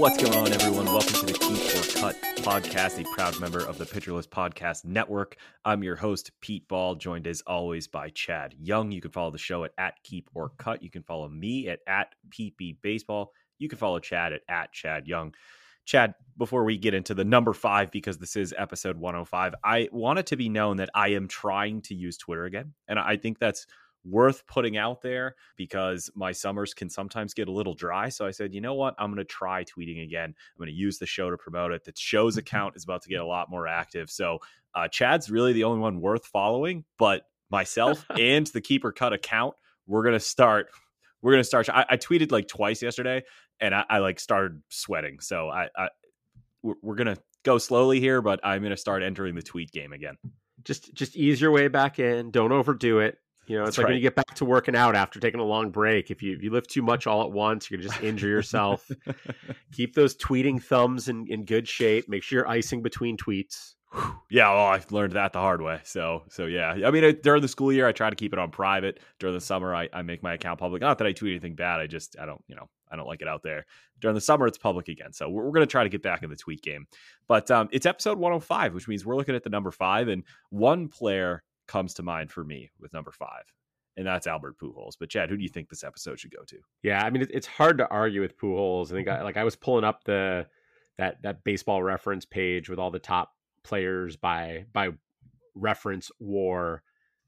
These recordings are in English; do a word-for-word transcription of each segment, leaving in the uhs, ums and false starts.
What's going on, everyone? Welcome to the Keep or Cut podcast, a proud member of the Pitcherless Podcast Network. I'm your host, Pete Ball, joined as always by Chad Young. You can follow the show at, at Keep or Cut. You can follow me at, at P P Baseball. You can follow Chad at, at Chad Young. Chad, before we get into the number five, because this is episode one oh five, I want it to be known that I am trying to use Twitter again. And I think that's worth putting out there because my summers can sometimes get a little dry. So I said, you know what? I'm going to try tweeting again. I'm going to use the show to promote it. The show's account is about to get a lot more active. So uh, Chad's really the only one worth following, but myself and the Keep or Cut account, we're going to start. We're going to start. I, I tweeted like twice yesterday and I, I like started sweating. So I, I we're, we're going to go slowly here, but I'm going to start entering the tweet game again. Just, just ease your way back in. Don't overdo it. You know, it's That's like right. when you get back to working out after taking a long break. If you if you lift too much all at once, you're going to just injure yourself. Keep those tweeting thumbs in, in good shape. Make sure you're icing between tweets. Yeah, well, I learned that the hard way. So, so yeah. I mean, it, during the school year, I try to keep it on private. During the summer, I, I make my account public. Not that I tweet anything bad. I just, I don't, you know, I don't like it out there. During the summer, it's public again. So we're, we're going to try to get back in the tweet game. But um, it's episode one oh five, which means we're looking at the number five. And one player comes to mind for me with number five. And that's Albert Pujols. But Chad, who do you think this episode should go to? Yeah, I mean, it, it's hard to argue with Pujols. I think, I, like, I was pulling up the that that baseball reference page with all the top players by by reference WAR,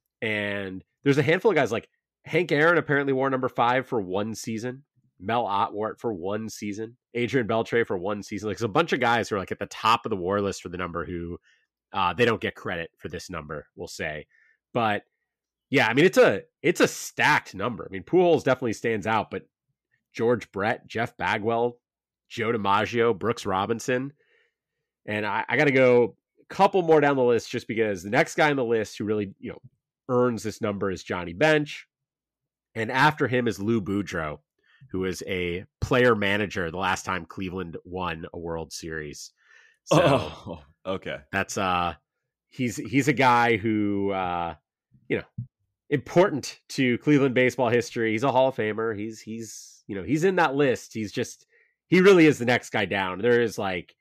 and there's a handful of guys like Hank Aaron apparently wore number five for one season. Mel Ott wore it for one season. Adrian Beltre for one season. Like, there's a bunch of guys who are like at the top of the WAR list for the number who uh, they don't get credit for this number, we'll say, but. Yeah, I mean, it's a it's a stacked number. I mean, Pujols definitely stands out, but George Brett, Jeff Bagwell, Joe DiMaggio, Brooks Robinson, and I, I got to go a couple more down the list just because the next guy on the list who really, you know, earns this number is Johnny Bench, and after him is Lou Boudreau, who is a player manager the last time Cleveland won a World Series. So oh, okay, that's uh, he's he's a guy who uh, you know. important to Cleveland baseball history. He's a Hall of Famer. He's, he's, you know, he's in that list. He's just, he really is the next guy down. There is like,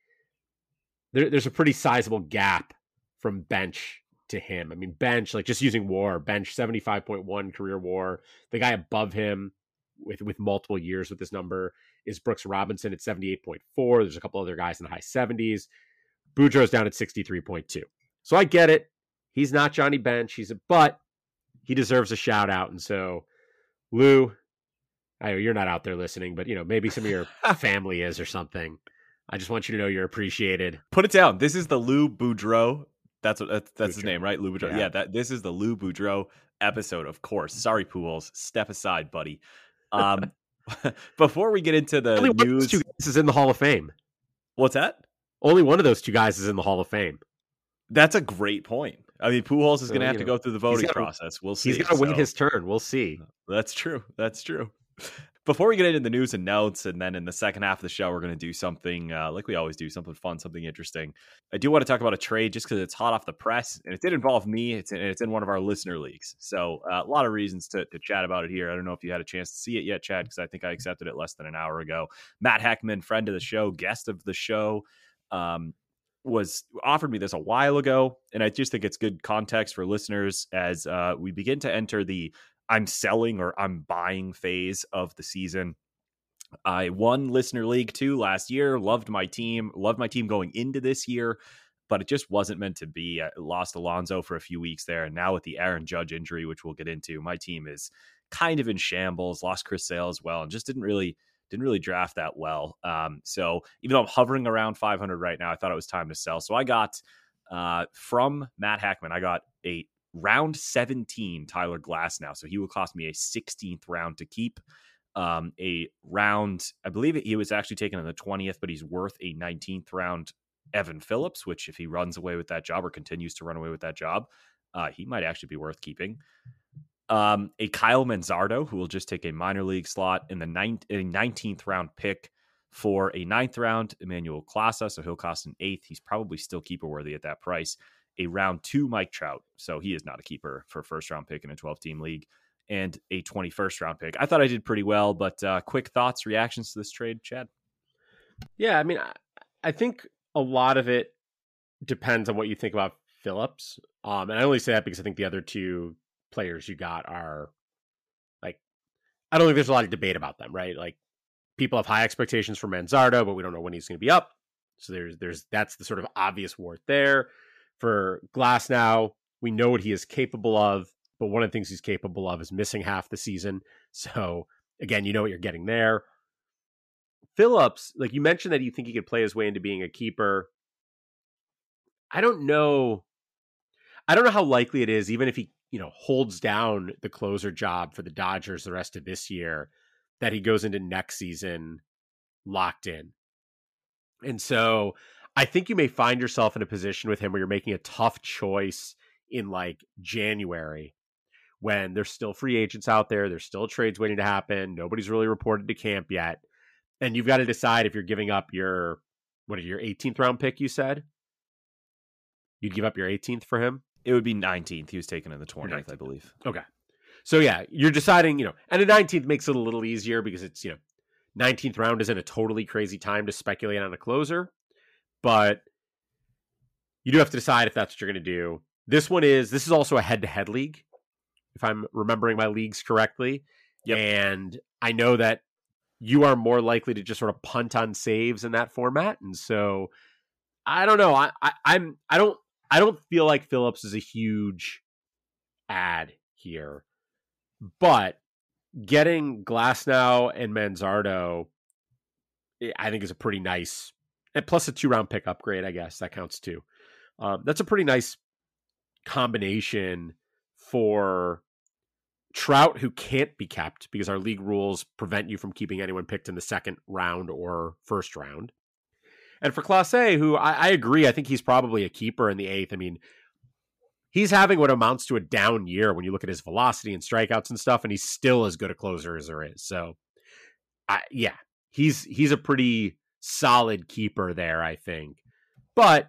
there, there's a pretty sizable gap from Bench to him. I mean, Bench, like just using WAR, Bench seventy-five point one career WAR. The guy above him with, with multiple years with this number is Brooks Robinson at seventy-eight point four. There's a couple other guys in the high seventies. Boudreaux's down at sixty-three point two. So I get it. He's not Johnny Bench. He's a, but he deserves a shout out. And so, Lou, I know you're not out there listening, but, you know, maybe some of your family is or something. I just want you to know you're appreciated. Put it down. This is the Lou Boudreau. That's what that's, that's Boudreau. his name, right? Lou Boudreau. Yeah. yeah, that this is the Lou Boudreau episode, of course. Sorry, Pujols. Step aside, buddy. Um, before we get into the Only news, one of those two guys is in the Hall of Fame. What's that? Only one of those two guys is in the Hall of Fame. That's a great point. I mean, Pujols is going to have to know, go through the voting gotta, process. We'll see. He's got to so. wait his turn. We'll see. That's true. That's true. Before we get into the news and notes, and then in the second half of the show, we're going to do something uh, like we always do, something fun, something interesting. I do want to talk about a trade just because it's hot off the press, and it did involve me. It's in, it's in one of our listener leagues. So uh, a lot of reasons to, to chat about it here. I don't know if you had a chance to see it yet, Chad, because I think I accepted it less than an hour ago. Matt Heckman, friend of the show, guest of the show, um, was offered me this a while ago. And I just think it's good context for listeners as uh, we begin to enter the I'm selling or I'm buying phase of the season. I won Listener League two last year, loved my team, loved my team going into this year, but it just wasn't meant to be. I lost Alonso for a few weeks there. And now with the Aaron Judge injury, which we'll get into, my team is kind of in shambles, lost Chris Sale as well, and just didn't really Didn't really draft that well. Um, so even though I'm hovering around five hundred right now, I thought it was time to sell. So I got uh, from Matt Heckman, I got a round seventeen Tyler Glass now. So he will cost me a sixteenth round to keep. Um, a round, I believe he was actually taken in the twentieth, but he's worth a nineteenth round Evan Phillips, which if he runs away with that job or continues to run away with that job, uh, he might actually be worth keeping. Um, a Kyle Manzardo, who will just take a minor league slot in the ninth, a nineteenth round pick for a ninth round Emmanuel Classa. So he'll cost an eighth. He's probably still keeper worthy at that price. A round two Mike Trout. So he is not a keeper for a first round pick in a twelve team league, and a twenty-first round pick. I thought I did pretty well, but uh, quick thoughts, reactions to this trade, Chad? Yeah, I mean, I, I think a lot of it depends on what you think about Phillips. Um, and I only say that because I think the other two players you got are like, I don't think there's a lot of debate about them, right? Like, people have high expectations for Manzardo, but we don't know when he's going to be up. So there's there's that's the sort of obvious wart there. For Glasnow, we know what he is capable of, but one of the things he's capable of is missing half the season. So again, you know what you're getting there. Phillips, like you mentioned that you think he could play his way into being a keeper. I don't know. I don't know how likely it is, even if he, you know, holds down the closer job for the Dodgers the rest of this year, that he goes into next season locked in. And so I think you may find yourself in a position with him where you're making a tough choice in like January when there's still free agents out there. There's still trades waiting to happen. Nobody's really reported to camp yet. And you've got to decide if you're giving up your, what are your eighteenth round pick, you said? You'd give up your eighteenth for him? It would be nineteenth. He was taken in the twentieth, I believe. Okay. So yeah, you're deciding, you know, and the nineteenth makes it a little easier because it's, you know, nineteenth round isn't a totally crazy time to speculate on a closer, but you do have to decide if that's what you're going to do. This one is, this is also a head-to-head league, if I'm remembering my leagues correctly. Yep. And I know that you are more likely to just sort of punt on saves in that format. And so I don't know. I, I I'm, I don't, I don't feel like Phillips is a huge ad here, but getting Glasnow and Manzardo, I think is a pretty nice, and plus a two round pick upgrade, I guess that counts too. Um, that's a pretty nice combination for Trout, who can't be kept because our league rules prevent you from keeping anyone picked in the second round or first round. And for Clase, who I, I agree, I think he's probably a keeper in the eighth. I mean, he's having what amounts to a down year when you look at his velocity and strikeouts and stuff, and he's still as good a closer as there is. So, I, yeah, he's he's a pretty solid keeper there, I think. But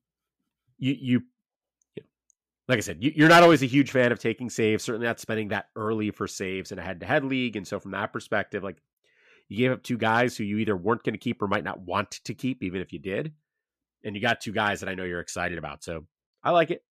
you, you, you know, like I said, you, you're not always a huge fan of taking saves. Certainly not spending that early for saves in a head-to-head league. And so, from that perspective, like you gave up two guys who you either weren't going to keep or might not want to keep, even if you did, and you got two guys that I know you're excited about. So, I like it.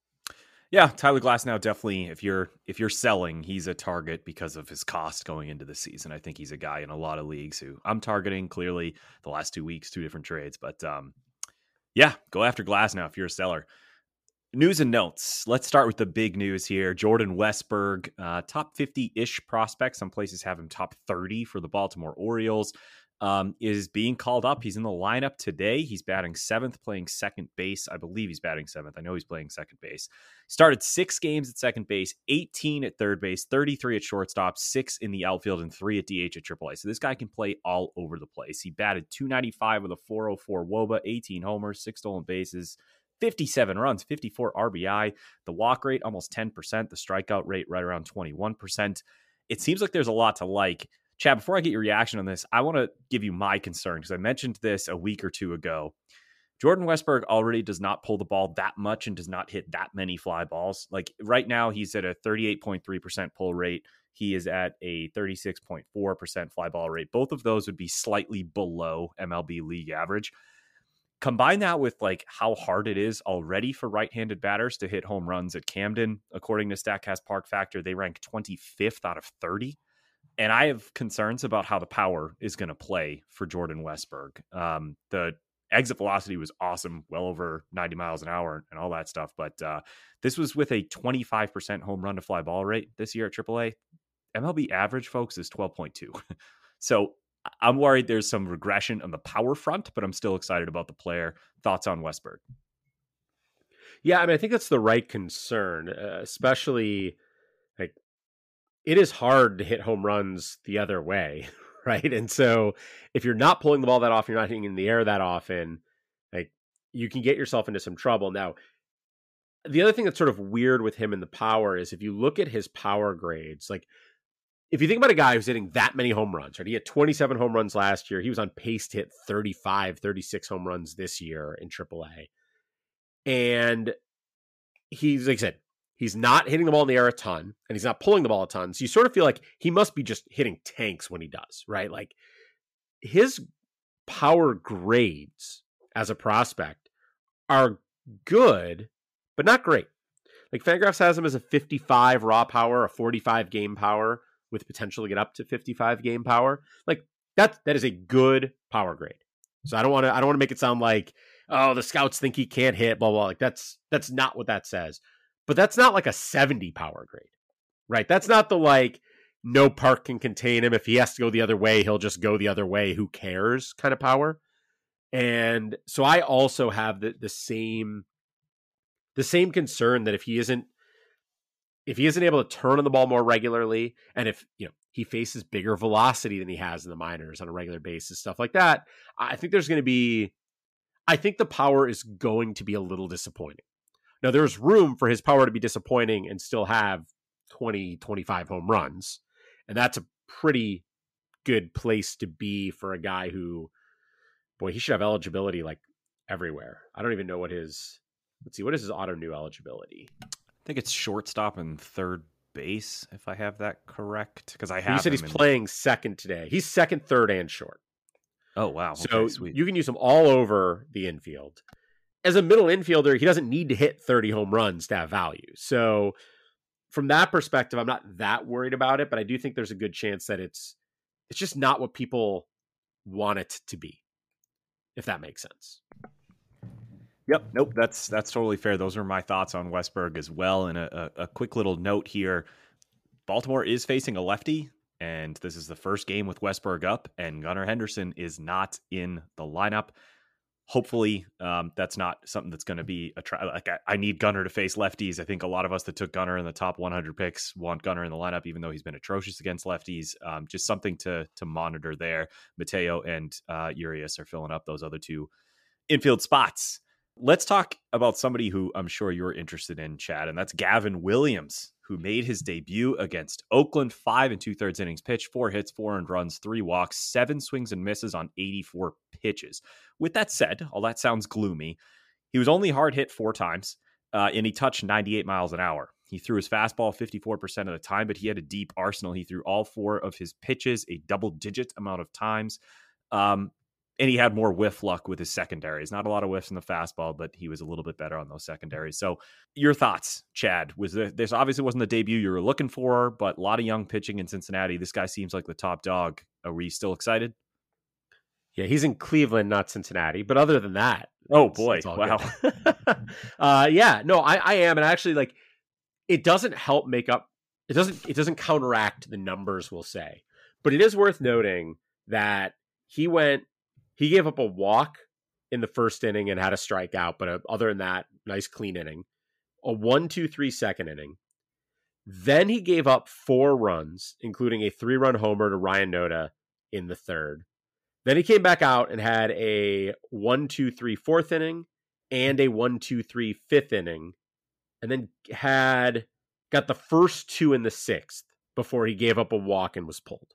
Yeah, Tyler Glasnow definitely, if you're if you're selling, he's a target because of his cost going into the season. I think he's a guy in a lot of leagues who I'm targeting clearly the last two weeks, two different trades. But um, yeah, go after Glasnow if you're a seller. News and notes. Let's start with the big news here. Jordan Westburg, uh, top fifty-ish prospect. Some places have him top thirty for the Baltimore Orioles. Um, is being called up. He's in the lineup today. He's batting seventh, playing second base. I believe he's batting seventh. I know he's playing second base. Started six games at second base, eighteen at third base, thirty-three at shortstop, six in the outfield, and three at D H at triple A. So this guy can play all over the place. He batted two ninety-five with a four oh four W O B A, eighteen homers, six stolen bases, fifty-seven runs, fifty-four R B I. The walk rate, almost ten percent. The strikeout rate, right around twenty-one percent. It seems like there's a lot to like. Chad, before I get your reaction on this, I want to give you my concern because I mentioned this a week or two ago. Jordan Westburg already does not pull the ball that much and does not hit that many fly balls. Like right now, he's at a thirty-eight point three percent pull rate. He is at a thirty-six point four percent fly ball rate. Both of those would be slightly below M L B league average. Combine that with like how hard it is already for right-handed batters to hit home runs at Camden. According to Statcast Park Factor, they rank twenty-fifth out of thirty. And I have concerns about how the power is going to play for Jordan Westburg. Um, the exit velocity was awesome, well over ninety miles an hour and all that stuff. But uh, this was with a twenty-five percent home run to fly ball rate this year at triple A. M L B average, folks, is twelve point two. So I'm worried there's some regression on the power front, but I'm still excited about the player. Thoughts on Westburg? Yeah, I mean, I think that's the right concern, uh, especially like it is hard to hit home runs the other way, right? And so if you're not pulling the ball that often, you're not hitting in the air that often, like you can get yourself into some trouble. Now, the other thing that's sort of weird with him in the power is if you look at his power grades, like if you think about a guy who's hitting that many home runs, right? He had twenty-seven home runs last year. He was on pace to hit thirty-five, thirty-six home runs this year in triple A. And he's, like I said, he's not hitting the ball in the air a ton, and he's not pulling the ball a ton. So you sort of feel like he must be just hitting tanks when he does, right? Like his power grades as a prospect are good, but not great. Like Fangraphs has him as a fifty-five raw power, a forty-five game power with potential to get up to fifty-five game power. Like that, that is a good power grade. So I don't want to, I don't want to make it sound like, oh, the scouts think he can't hit, blah, blah. Like that's, that's not what that says. But that's not like a seventy power grade, right? That's not the like, no park can contain him. If he has to go the other way, he'll just go the other way. Who cares kind of power. And so I also have the, the same, the same concern that if he isn't, if he isn't able to turn on the ball more regularly, and if, you know, he faces bigger velocity than he has in the minors on a regular basis, stuff like that, I think there's going to be, I think the power is going to be a little disappointing. Now there's room for his power to be disappointing and still have twenty, twenty-five home runs. And that's a pretty good place to be for a guy who, boy, he should have eligibility like everywhere. I don't even know what his, let's see, what is his auto new eligibility? I think it's shortstop and third base, if I have that correct. Because I have. You said he's in... playing second today. He's second, third, and short. Oh wow! So okay, sweet. You can use him all over the infield. As a middle infielder, he doesn't need to hit thirty home runs to have value. So from that perspective, I'm not that worried about it. But I do think there's a good chance that it's it's just not what people want it to be, if that makes sense. Yep. Nope. That's that's totally fair. Those are my thoughts on Westburg as well. And a, a, a quick little note here. Baltimore is facing a lefty, and this is the first game with Westburg up, and Gunnar Henderson is not in the lineup. Hopefully, um, that's not something that's going to be a try. Like I, I need Gunnar to face lefties. I think a lot of us that took Gunnar in the top one hundred picks want Gunnar in the lineup, even though he's been atrocious against lefties. Um, just something to to monitor there. Mateo and uh, Urias are filling up those other two infield spots. Let's talk about somebody who I'm sure you're interested in, Chad, and that's Gavin Williams, who made his debut against Oakland. Five and two thirds innings pitched, four hits, four earned runs, three walks, seven swings and misses on eighty-four pitches. With that said, all that sounds gloomy. He was only hard hit four times, uh, and he touched ninety-eight miles an hour. He threw his fastball fifty-four percent of the time, but he had a deep arsenal. He threw all four of his pitches a double-digit amount of times. Um, And he had more whiff luck with his secondaries. Not a lot of whiffs in the fastball, but he was a little bit better on those secondaries. So your thoughts, Chad? Was there, this obviously wasn't the debut you were looking for, but a lot of young pitching in Cincinnati. This guy seems like the top dog. Are we still excited? Yeah, he's in Cleveland, not Cincinnati. But other than that, oh boy, it's, it's wow. uh, yeah, no, I, I am, and actually, like, it doesn't help make up. It doesn't. It doesn't counteract the numbers, we'll say. But it is worth noting that he went. He gave up a walk in the first inning and had a strikeout, but uh, other than that, nice clean inning. A one two three second inning. Then he gave up four runs, including a three-run homer to Ryan Noda in the third. Then he came back out and had a one two three fourth inning and a one two three fifth inning, and then had got the first two in the sixth before he gave up a walk and was pulled.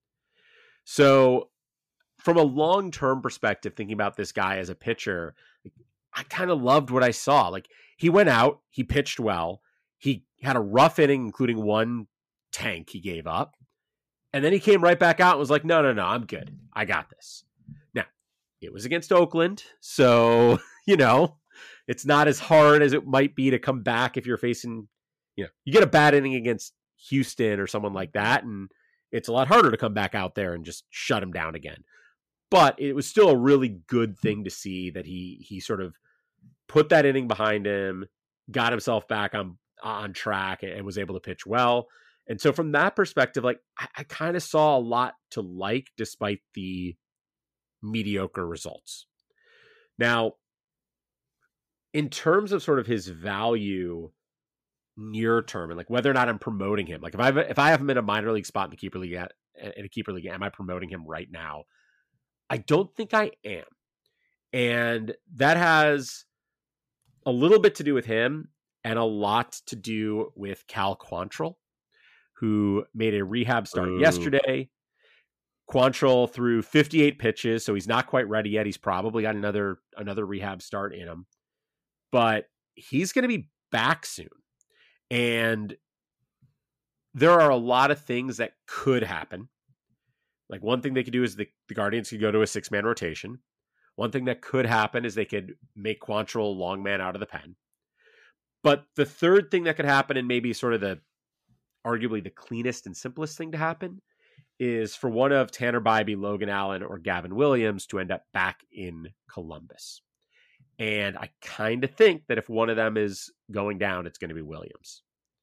So from a long-term perspective, thinking about this guy as a pitcher, I kind of loved what I saw. Like, he went out, he pitched well, he had a rough inning, including one tank he gave up, and then he came right back out and was like, no, no, no, I'm good. I got this. Now, it was against Oakland, so, you know, it's not as hard as it might be to come back if you're facing, you know, you get a bad inning against Houston or someone like that, and it's a lot harder to come back out there and just shut him down again. But it was still a really good thing to see that he he sort of put that inning behind him, got himself back on on track, and was able to pitch well. And so from that perspective, like, I, I kind of saw a lot to like despite the mediocre results. Now, in terms of sort of his value near term, and like whether or not I'm promoting him, like if I if I have him in a minor league spot in the keeper league, in a keeper league, am I promoting him right now? I don't think I am. And that has a little bit to do with him and a lot to do with Cal Quantrill, who made a rehab start Ooh. yesterday. Quantrill threw fifty-eight pitches, so he's not quite ready yet. He's probably got another another rehab start in him. But he's going to be back soon. And there are a lot of things that could happen. Like one thing they could do is the, the Guardians could go to a six-man rotation. One thing that could happen is they could make Quantrill a long man out of the pen. But the third thing that could happen, and maybe sort of the arguably the cleanest and simplest thing to happen, is for one of Tanner Bybee, Logan Allen, or Gavin Williams to end up back in Columbus. And I kind of think that if one of them is going down, it's going to be Williams.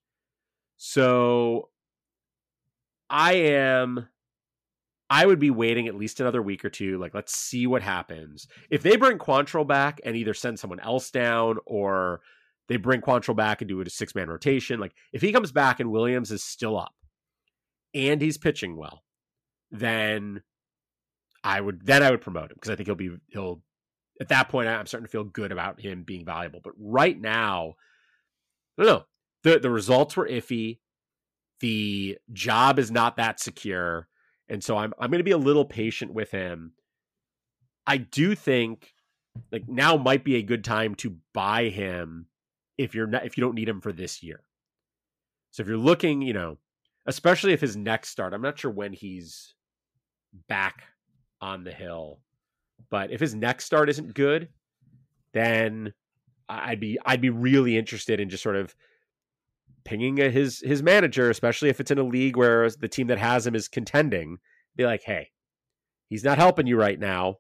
So I am, I would be waiting at least another week or two. Like, let's see what happens. If they bring Quantrill back and either send someone else down or they bring Quantrill back and do it a six-man rotation, like if he comes back and Williams is still up and he's pitching well, then I would, then I would promote him because I think he'll be, he'll, at that point, I'm starting to feel good about him being valuable. But right now, I don't know. The, the results were iffy. The job is not that secure. And so I'm I'm going to be a little patient with him. I do think like now might be a good time to buy him if you're not, if you don't need him for this year. So if you're looking, you know, especially if his next start, I'm not sure when he's back on the hill, but if his next start isn't good, then I'd be I'd be really interested in just sort of pinging at his his manager, especially if it's in a league where the team that has him is contending. Be like, hey, he's not helping you right now.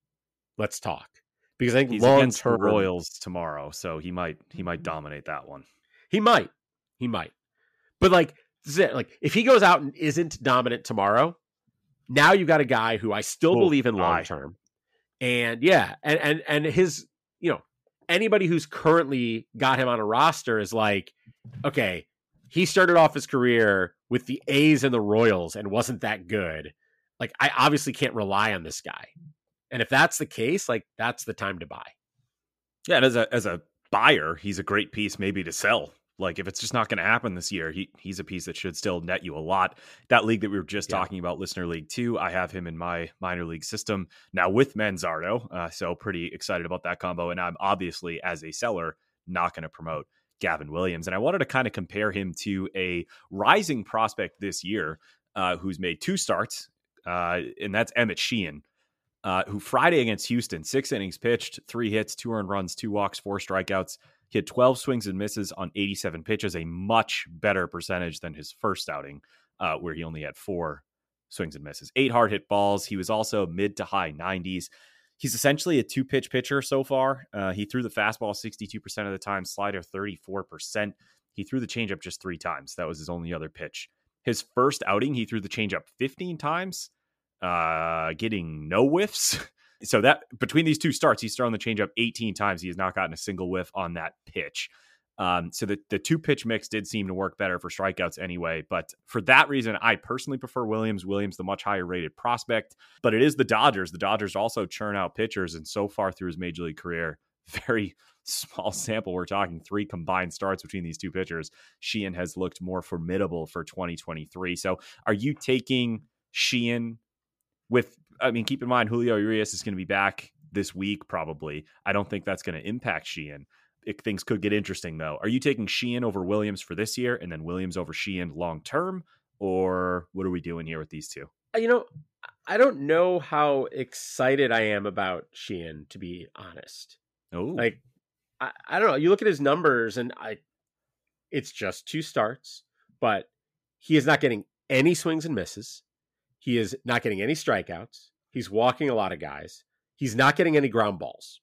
Let's talk. Because I think he's long against term, the Royals tomorrow, so he might he might dominate that one. He might, he might. But like, this is it. Like if he goes out and isn't dominant tomorrow, now you've got a guy who I still oh, believe in long term. And yeah, and and and his, you know, anybody who's currently got him on a roster is like, okay, he started off his career with the A's and the Royals and wasn't that good. Like, I obviously can't rely on this guy. And if that's the case, like, that's the time to buy. Yeah, and as a as a buyer, he's a great piece maybe to sell. Like, if it's just not going to happen this year, he he's a piece that should still net you a lot. That league that we were just yeah. talking about, Listener League two, I have him in my minor league system now with Manzardo. Uh, so pretty excited about that combo. And I'm obviously, as a seller, not going to promote Gavin Williams. And I wanted to kind of compare him to a rising prospect this year uh, who's made two starts, uh, and that's Emmett Sheehan, uh, who Friday against Houston, six innings pitched, three hits, two earned runs, two walks, four strikeouts. He had twelve swings and misses on eighty-seven pitches, a much better percentage than his first outing, uh, where he only had four swings and misses. Eight hard hit balls. He was also mid to high nineties. He's essentially a two-pitch pitcher so far. Uh, he threw the fastball sixty-two percent of the time, slider thirty-four percent. He threw the changeup just three times. That was his only other pitch. His first outing, he threw the changeup fifteen times, uh, getting no whiffs. So that between these two starts, he's thrown the changeup eighteen times. He has not gotten a single whiff on that pitch. Um, so the, the two pitch mix did seem to work better for strikeouts anyway. But for that reason, I personally prefer Williams. Williams, the much higher rated prospect, but it is the Dodgers. The Dodgers also churn out pitchers. And so far through his major league career, very small sample. We're talking three combined starts between these two pitchers. Sheehan has looked more formidable for twenty twenty-three. So are you taking Sheehan with, I mean, keep in mind, Julio Urias is going to be back this week, probably. I don't think that's going to impact Sheehan. It, things could get interesting, though. Are you taking Sheehan over Williams for this year and then Williams over Sheehan long term? Or what are we doing here with these two? You know, I don't know how excited I am about Sheehan, to be honest. Oh, like, I, I don't know. You look at his numbers and I, it's just two starts, but he is not getting any swings and misses. He is not getting any strikeouts. He's walking a lot of guys. He's not getting any ground balls.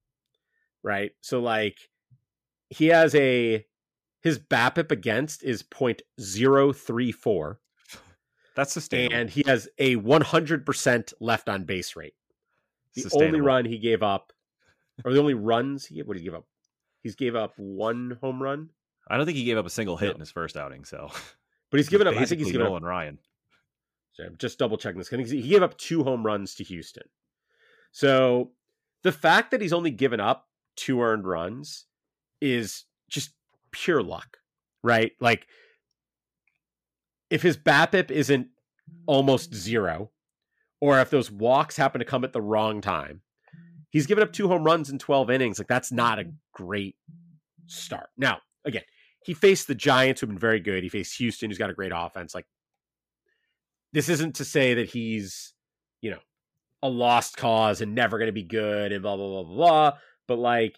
Right? So, like, he has a, his BABIP against is point zero three four. That's sustainable. And he has a one hundred percent left on base rate. The only run he gave up, or the only runs he gave, what did he give up? He's gave up one home run. I don't think he gave up a single hit no. in his first outing. So, but he's given up, I think he's given Nolan up, Ryan. So I'm just double checking this. He gave up two home runs to Houston. So the fact that he's only given up two earned runs is just pure luck, right? Like, if his BABIP isn't almost zero, or if those walks happen to come at the wrong time, he's given up two home runs in twelve innings. Like, that's not a great start. Now, again, he faced the Giants, who've been very good. He faced Houston, who's got a great offense. Like, this isn't to say that he's, you know, a lost cause and never going to be good and blah, blah, blah, blah, blah. But like,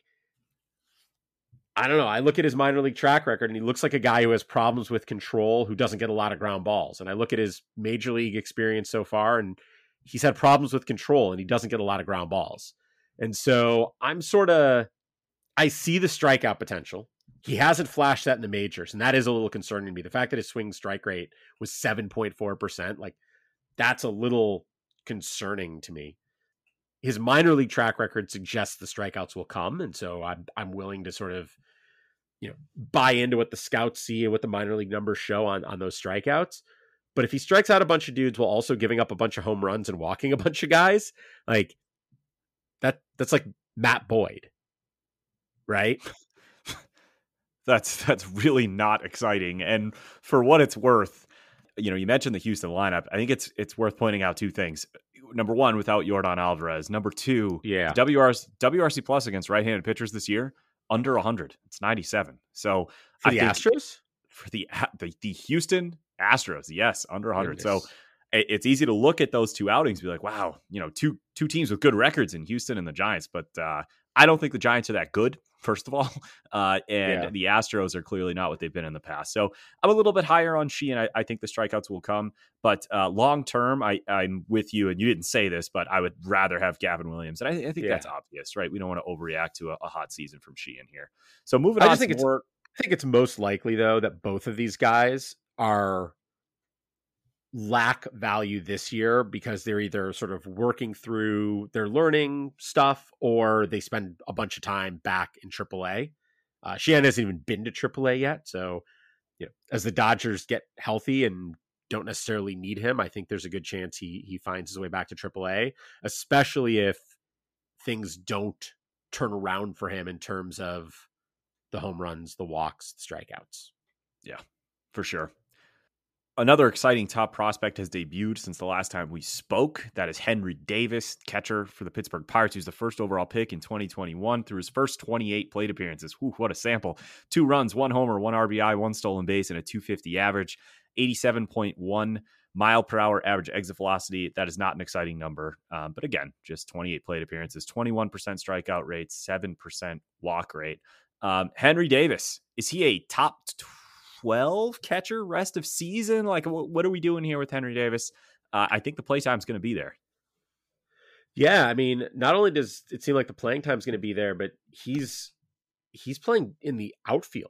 I don't know. I look at his minor league track record and he looks like a guy who has problems with control, who doesn't get a lot of ground balls. And I look at his major league experience so far and he's had problems with control and he doesn't get a lot of ground balls. And so I'm sort of, I see the strikeout potential. He hasn't flashed that in the majors, and that is a little concerning to me. The fact that his swing strike rate was seven point four percent, like that's a little concerning to me. His minor league track record suggests the strikeouts will come, and so I'm I'm willing to sort of, you know, buy into what the scouts see and what the minor league numbers show on on those strikeouts. But if he strikes out a bunch of dudes while also giving up a bunch of home runs and walking a bunch of guys, like that that's like Matt Boyd, right? That's that's really not exciting. And for what it's worth, you know, you mentioned the Houston lineup. I think it's it's worth pointing out two things. Number one, without Yordan Alvarez. Number two, yeah, W R C, W R C plus against right-handed pitchers this year under one hundred. It's ninety-seven. So for the I Astros, for the, the the Houston Astros, yes, under one hundred. Goodness. So it's easy to look at those two outings and be like, wow, you know, two two teams with good records in Houston and the Giants. But uh, I don't think the Giants are that good, first of all. Uh, and Yeah. the Astros are clearly not what they've been in the past. So I'm a little bit higher on Sheehan. I, I think the strikeouts will come. But uh, long term, I, I'm with you. And you didn't say this, but I would rather have Gavin Williams. And I, I think Yeah. that's obvious, right? We don't want to overreact to a, a hot season from Sheehan here. So moving I on just to think more. it's, I think it's most likely, though, that both of these guys are lack value this year because they're either sort of working through their learning stuff or they spend a bunch of time back in triple A. Uh, Sheehan hasn't even been to triple A yet. So, you know, as the Dodgers get healthy and don't necessarily need him, I think there's a good chance he he finds his way back to triple A, especially if things don't turn around for him in terms of the home runs, the walks, the strikeouts. Yeah, for sure. Another exciting top prospect has debuted since the last time we spoke. That is Henry Davis, catcher for the Pittsburgh Pirates, who's the first overall pick in twenty twenty-one through his first twenty-eight plate appearances. Whew, what a sample. Two runs, one homer, one R B I, one stolen base, and a two fifty average, eighty-seven point one mile per hour average exit velocity. That is not an exciting number. Um, but again, just twenty-eight plate appearances, twenty-one percent strikeout rate, seven percent walk rate. Um, Henry Davis, is he a top twelve catcher rest of season? Like, what are we doing here with Henry Davis? Uh, I think the play time is going to be there. Yeah, I mean, not only does it seem like the playing time is going to be there, but he's he's playing in the outfield.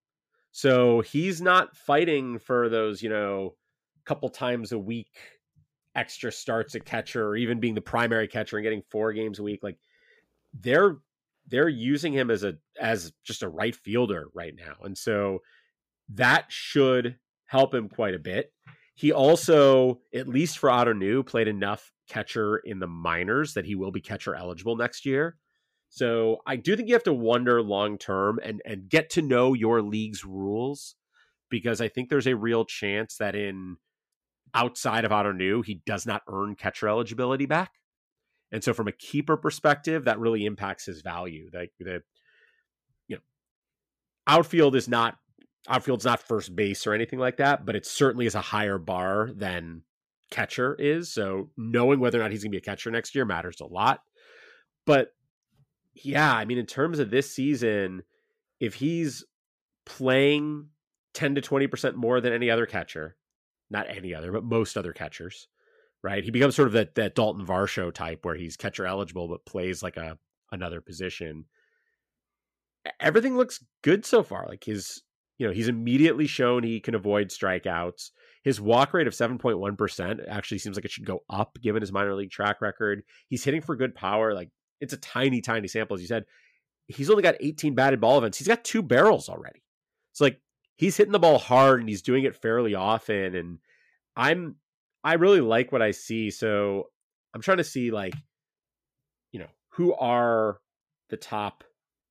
So he's not fighting for those, you know, couple times a week extra starts at catcher or even being the primary catcher and getting four games a week. Like they're they're using him as a as just a right fielder right now. And so that should help him quite a bit. He also, at least for Ottoneu, played enough catcher in the minors that he will be catcher eligible next year. So I do think you have to wonder long-term and, and get to know your league's rules, because I think there's a real chance that in outside of Ottoneu, he does not earn catcher eligibility back. And so from a keeper perspective, that really impacts his value. Like the, you know, outfield is not Outfield's not first base or anything like that, but it certainly is a higher bar than catcher is. So knowing whether or not he's going to be a catcher next year matters a lot. But yeah, I mean, in terms of this season, if he's playing ten to twenty percent more than any other catcher, not any other, but most other catchers, right? He becomes sort of that, that Dalton Varsho type where he's catcher eligible, but plays like a another position. Everything looks good so far. Like his, You know, he's immediately shown he can avoid strikeouts. His walk rate of seven point one percent actually seems like it should go up given his minor league track record. He's hitting for good power. Like it's a tiny, tiny sample. As you said, he's only got eighteen batted ball events. He's got two barrels already. It's like he's hitting the ball hard and he's doing it fairly often. And I'm, I really like what I see. So I'm trying to see like, you know, who are the top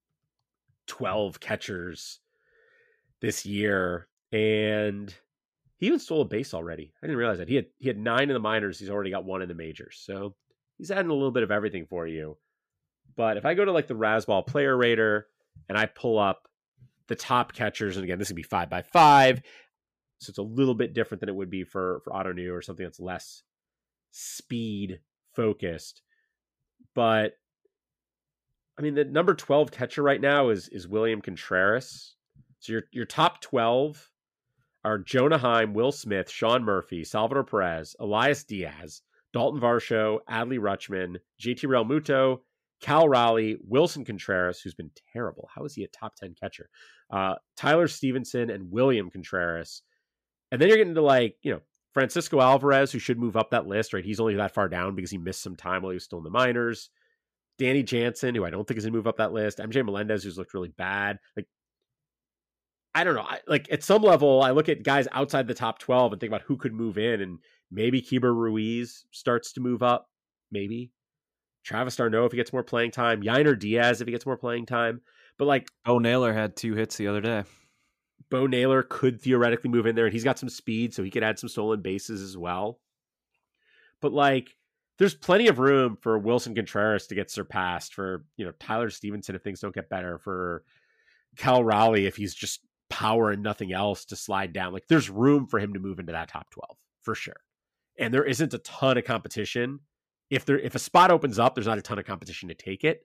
twelve catchers this year, and he even stole a base already. I didn't realize that. He had he had nine in the minors. He's already got one in the majors. So he's adding a little bit of everything for you. But if I go to like the Razzball player rater and I pull up the top catchers, and again, this would be five by five, So it's a little bit different than it would be for, for Ottoneu or something that's less speed focused. But I mean, the number twelve catcher right now is, is William Contreras. So your, your top twelve are Jonah Heim, Will Smith, Sean Murphy, Salvador Perez, Elias Diaz, Dalton Varsho, Adley Rutschman, J T Realmuto, Cal Raleigh, Wilson Contreras, who's been terrible. How is he a top ten catcher? Uh, Tyler Stevenson and William Contreras. And then you're getting to like, you know, Francisco Alvarez, who should move up that list, right? He's only that far down because he missed some time while he was still in the minors. Danny Jansen, who I don't think is going to move up that list. M J Melendez, who's looked really bad. Like, I don't know. I, like at some level, I look at guys outside the top twelve and think about who could move in, and maybe Keibert Ruiz starts to move up. Maybe Travis d'Arnaud if he gets more playing time. Yainer Diaz if he gets more playing time. But like, Bo Naylor had two hits the other day. Bo Naylor could theoretically move in there, and he's got some speed, so he could add some stolen bases as well. But like, there's plenty of room for Wilson Contreras to get surpassed, for, you know, Tyler Stevenson if things don't get better, for Cal Raleigh if he's just power and nothing else to slide down. Like, there's room for him to move into that top twelve for sure. And there isn't a ton of competition. If there, if a spot opens up, there's not a ton of competition to take it.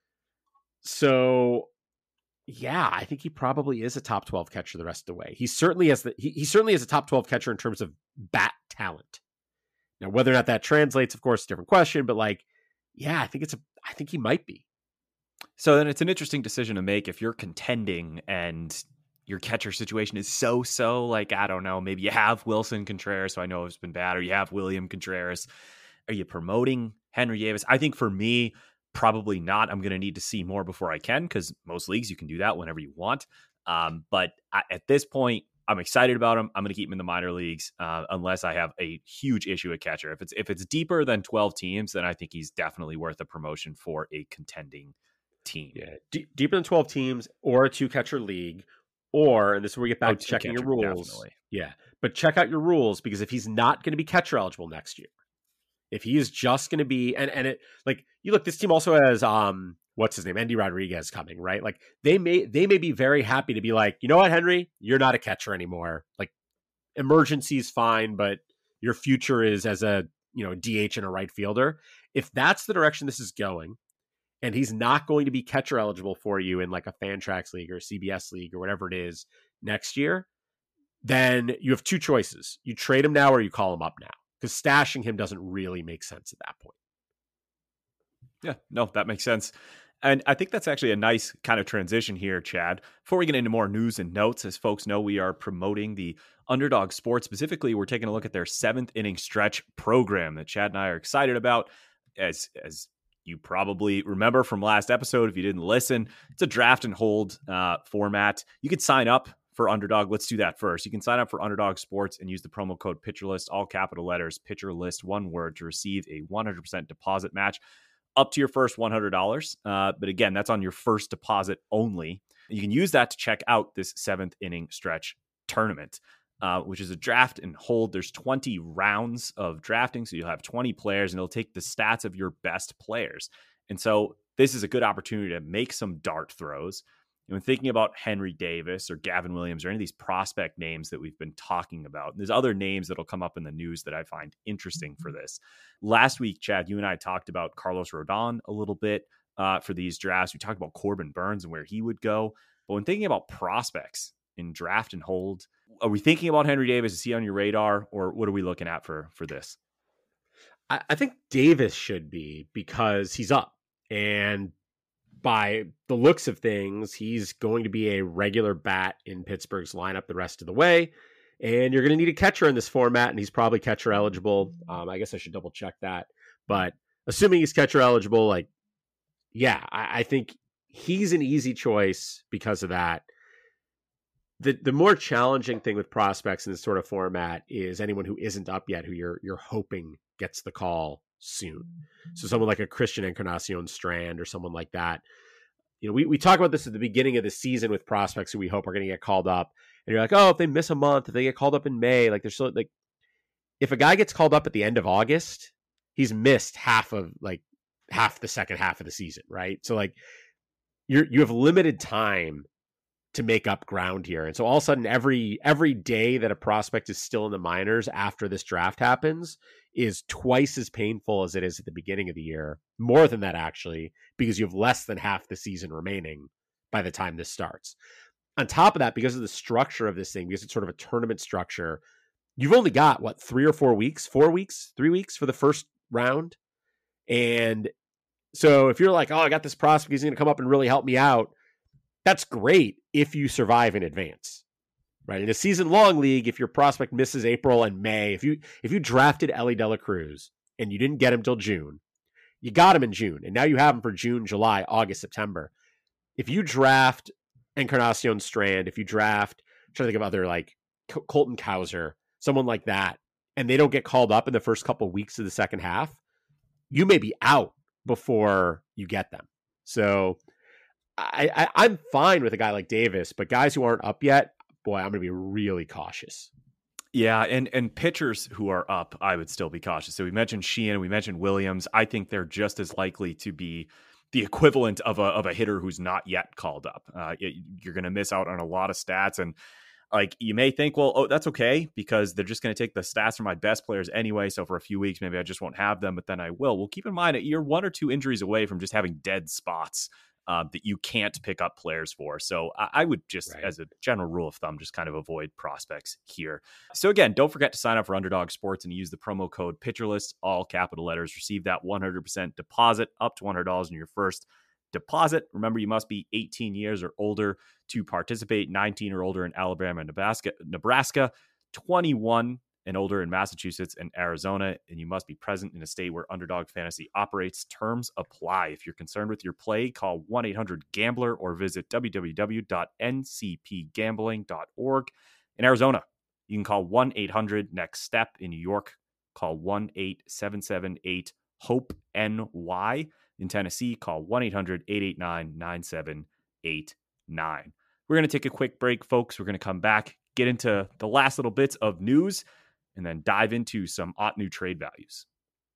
So yeah, I think he probably is a top twelve catcher the rest of the way. He certainly has the, he, he certainly is a top twelve catcher in terms of bat talent. Now, whether or not that translates, of course, is a different question, but like, yeah, I think it's a, I think he might be. So then it's an interesting decision to make if you're contending and your catcher situation is so-so, like, I don't know, maybe you have Wilson Contreras, so I know it's been bad, or you have William Contreras. Are you promoting Henry Davis? I think for me, probably not. I'm going to need to see more before I can, because most leagues you can do that whenever you want. Um, but I, at this point, I'm excited about him. I'm going to keep him in the minor leagues uh, unless I have a huge issue at catcher. If it's if it's deeper than twelve teams, then I think he's definitely worth a promotion for a contending team. Yeah, D- deeper than twelve teams or a two catcher league. Or, and this is where we get back Oh, to checking catcher, your rules. definitely. Yeah. But check out your rules, because if he's not going to be catcher eligible next year, if he is just going to be, and, and it, like, you look, this team also has, um, what's his name? Endy Rodriguez coming, right? Like, they may, they may be very happy to be like, you know what, Henry, you're not a catcher anymore. Like, emergency is fine, but your future is as a, you know, D H and a right fielder. If that's the direction this is going, and he's not going to be catcher eligible for you in like a Fantrax league or a C B S league or whatever it is next year, then you have two choices. You trade him now or you call him up now, because stashing him doesn't really make sense at that point. Yeah, no, that makes sense. And I think that's actually a nice kind of transition here, Chad. Before we get into more news and notes, as folks know, we are promoting the Underdog Sports. Specifically, we're taking a look at their seventh inning stretch program that Chad and I are excited about. As, as you probably remember from last episode, if you didn't listen, it's a draft and hold uh, format. You can sign up for Underdog. Let's do that first. You can sign up for Underdog Sports and use the promo code PitcherList, all capital letters, PitcherList, one word, to receive a one hundred percent deposit match up to your first one hundred dollars. Uh, but again, that's on your first deposit only. You can use that to check out this seventh inning stretch tournament, uh, which is a draft and hold. There's twenty rounds of drafting, so you'll have twenty players, and it'll take the stats of your best players. And so this is a good opportunity to make some dart throws. When thinking about Henry Davis or Gavin Williams or any of these prospect names that we've been talking about, there's other names that'll come up in the news that I find interesting for this. Last week, Chad, you and I talked about Carlos Rodon a little bit uh, for these drafts. We talked about Corbin Burns and where he would go. But when thinking about prospects in draft and hold, are we thinking about Henry Davis? Is he on your radar, or what are we looking at for, for this? I, I think Davis should be, because he's up, and by the looks of things, he's going to be a regular bat in Pittsburgh's lineup the rest of the way. And you're going to need a catcher in this format, and he's probably catcher eligible. Um, I guess I should double check that. But assuming he's catcher eligible, like, yeah, I, I think he's an easy choice because of that. The the more challenging thing with prospects in this sort of format is anyone who isn't up yet, who you're you're hoping gets the call soon. So someone like a Christian Encarnacion Strand or someone like that. You know, we, we talk about this at the beginning of the season with prospects who we hope are going to get called up. And you're like, oh, if they miss a month, if they get called up in May, like there's so like, if a guy gets called up at the end of August, he's missed half of like half the second half of the season, right? So like you're you have limited time to make up ground here. And so all of a sudden, every every day that a prospect is still in the minors after this draft happens is twice as painful as it is at the beginning of the year. More than that, actually, because you have less than half the season remaining by the time this starts. On top of that, because of the structure of this thing, because it's sort of a tournament structure, you've only got, what, three or four weeks, four weeks, three weeks for the first round. And so if you're like, oh, I got this prospect, he's going to come up and really help me out, that's great if you survive in advance, right? In a season-long league, if your prospect misses April and May, if you if you drafted Elly De La Cruz and you didn't get him till June, you got him in June, and now you have him for June, July, August, September. If you draft Encarnacion Strand, if you draft, I'm trying to think of other, like Colton Cowser, someone like that, and they don't get called up in the first couple of weeks of the second half, you may be out before you get them. So I, I, I'm fine with a guy like Davis, but guys who aren't up yet, boy, I'm going to be really cautious. Yeah, and and pitchers who are up, I would still be cautious. So we mentioned Sheehan, we mentioned Williams. I think they're just as likely to be the equivalent of a of a hitter who's not yet called up. Uh, you're going to miss out on a lot of stats, and like you may think, well, oh, that's okay because they're just going to take the stats from my best players anyway. So for a few weeks, maybe I just won't have them, but then I will. Well, keep in mind that you're one or two injuries away from just having dead spots uh, that you can't pick up players for. So I, I would just, right. as a general rule of thumb, just kind of avoid prospects here. So again, don't forget to sign up for Underdog Sports and use the promo code PitcherList, all capital letters. Receive that one hundred percent deposit up to one hundred dollars in your first deposit. Remember, you must be eighteen years or older to participate, nineteen or older in Alabama and Nebraska, Nebraska, twenty-one and older in Massachusetts and Arizona, and you must be present in a state where Underdog Fantasy operates. Terms apply. If you're concerned with your play, call one eight hundred gambler or visit w w w dot n c p gambling dot org. In Arizona, you can call one eight hundred next step. In New York, call one eight seven seven eight hope N Y. In Tennessee, call one eight hundred eight eight nine nine seven eight nine. We're going to take a quick break, folks. We're going to come back, get into the last little bits of news, and then dive into some Ottoneu trade values.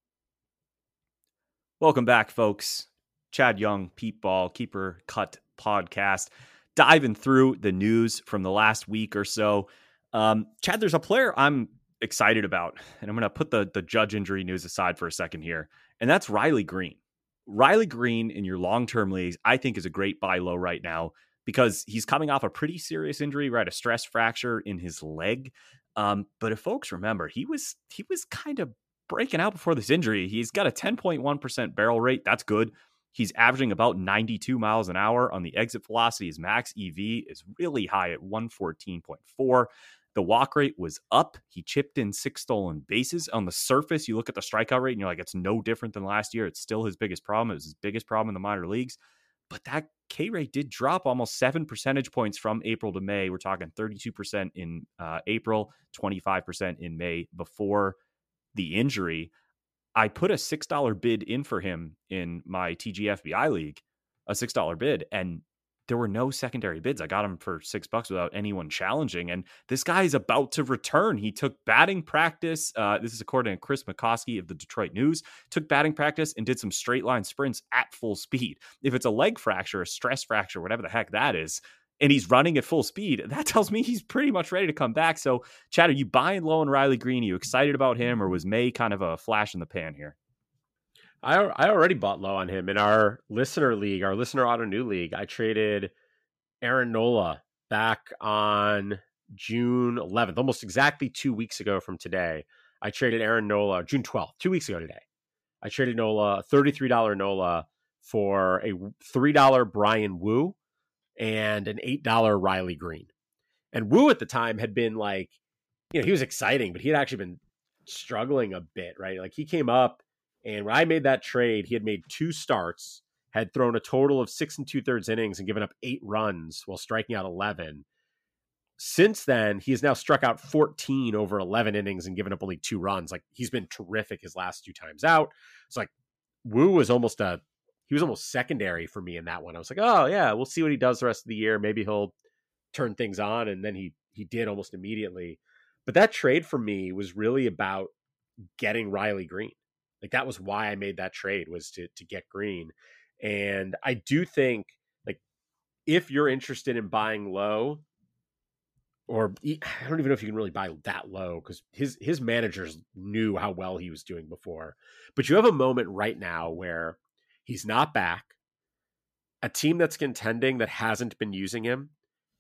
Welcome back, folks. Chad Young, Pete Ball, Keeper Cut Podcast, diving through the news from the last week or so. Um, Chad, there's a player I'm excited about, and I'm going to put the, the Judge injury news aside for a second here, and that's Riley Greene. Riley Greene in your long-term leagues, I think, is a great buy low right now because he's coming off a pretty serious injury, right? A stress fracture in his leg. Um, but if folks remember, he was he was kind of breaking out before this injury. He's got a ten point one percent barrel rate. That's good. He's averaging about ninety-two miles an hour on the exit velocity. His max E V is really high at one fourteen point four. The walk rate was up. He chipped in six stolen bases. On the surface, you look at the strikeout rate and you're like, it's no different than last year. It's still his biggest problem. It was his biggest problem in the minor leagues. But that K rate did drop almost seven percentage points from April to May. We're talking thirty-two percent in uh, April, twenty-five percent in May before the injury. I put a six dollar bid in for him in my T G F B I league, a six dollar bid, and there were no secondary bids. I got him for six bucks without anyone challenging. And this guy is about to return. He took batting practice. Uh, this is according to Chris McCoskey of the Detroit News. Took batting practice and did some straight line sprints at full speed. If it's a leg fracture, a stress fracture, whatever the heck that is, and he's running at full speed, that tells me he's pretty much ready to come back. So, Chad, are you buying low on Riley Greene? Are you excited about him, or was May kind of a flash in the pan here? I I already bought low on him in our listener league, our listener Ottoneu league. I traded Aaron Nola back on June eleventh, almost exactly two weeks ago from today. I traded Aaron Nola June twelfth, two weeks ago today. I traded Nola, a thirty-three dollar Nola for a three dollar Brian Wu and an eight dollar Riley Greene. And Wu at the time had been like, you know, he was exciting, but he had actually been struggling a bit, right? Like he came up, and when I made that trade, he had made two starts, had thrown a total of six and two thirds innings and given up eight runs while striking out eleven. Since then, he has now struck out fourteen over eleven innings and given up only two runs. Like he's been terrific his last two times out. It's like Wu was almost a, he was almost secondary for me in that one. I was like, oh yeah, we'll see what he does the rest of the year. Maybe he'll turn things on. And then he, he did almost immediately. But that trade for me was really about getting Riley Greene. Like that was why I made that trade, was to to get Greene. And I do think like if you're interested in buying low, or I don't even know if you can really buy that low because his his managers knew how well he was doing before. But you have a moment right now where he's not back. A team that's contending that hasn't been using him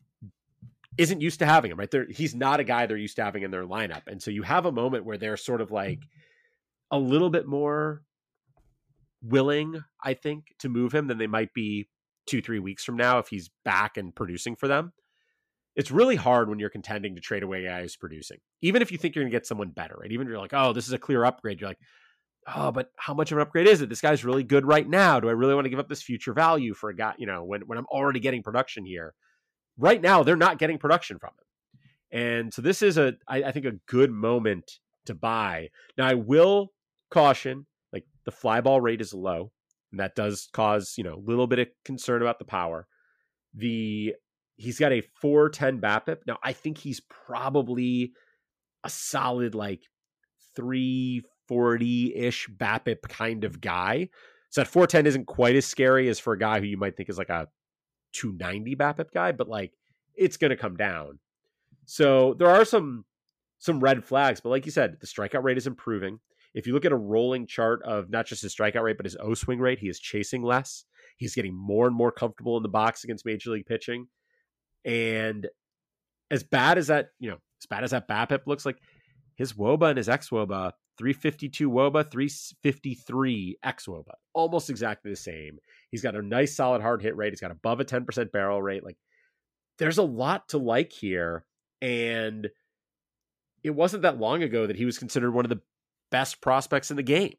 isn't used to having him, right? They're, he's not a guy they're used to having in their lineup. And so you have a moment where they're sort of like a little bit more willing, I think, to move him than they might be two, three weeks from now if he's back and producing for them. It's really hard when you're contending to trade away a guy who's producing. Even if you think you're going to get someone better, right? Even if you're like, oh, this is a clear upgrade. You're like, oh, but how much of an upgrade is it? This guy's really good right now. Do I really want to give up this future value for a guy, you know, when, when I'm already getting production here? Right now, they're not getting production from him. And so this is, a, I, I think, a good moment to buy. Now, I will caution, like the fly ball rate is low, and that does cause, you know, a little bit of concern about the power. The He's got a four ten BABIP. Now, I think he's probably a solid like three forty-ish BABIP kind of guy. So that four ten isn't quite as scary as for a guy who you might think is like a two ninety BABIP guy, but like it's going to come down. So there are some some red flags, but like you said, the strikeout rate is improving. If you look at a rolling chart of not just his strikeout rate, but his O-swing rate, he is chasing less. He's getting more and more comfortable in the box against major league pitching. And as bad as that, you know, as bad as that BABIP looks like, his WOBA and his xWOBA, three fifty-two WOBA, three fifty-three xWOBA, almost exactly the same. He's got a nice solid hard hit rate. He's got above a ten percent barrel rate. Like, there's a lot to like here. And it wasn't that long ago that he was considered one of the best prospects in the game.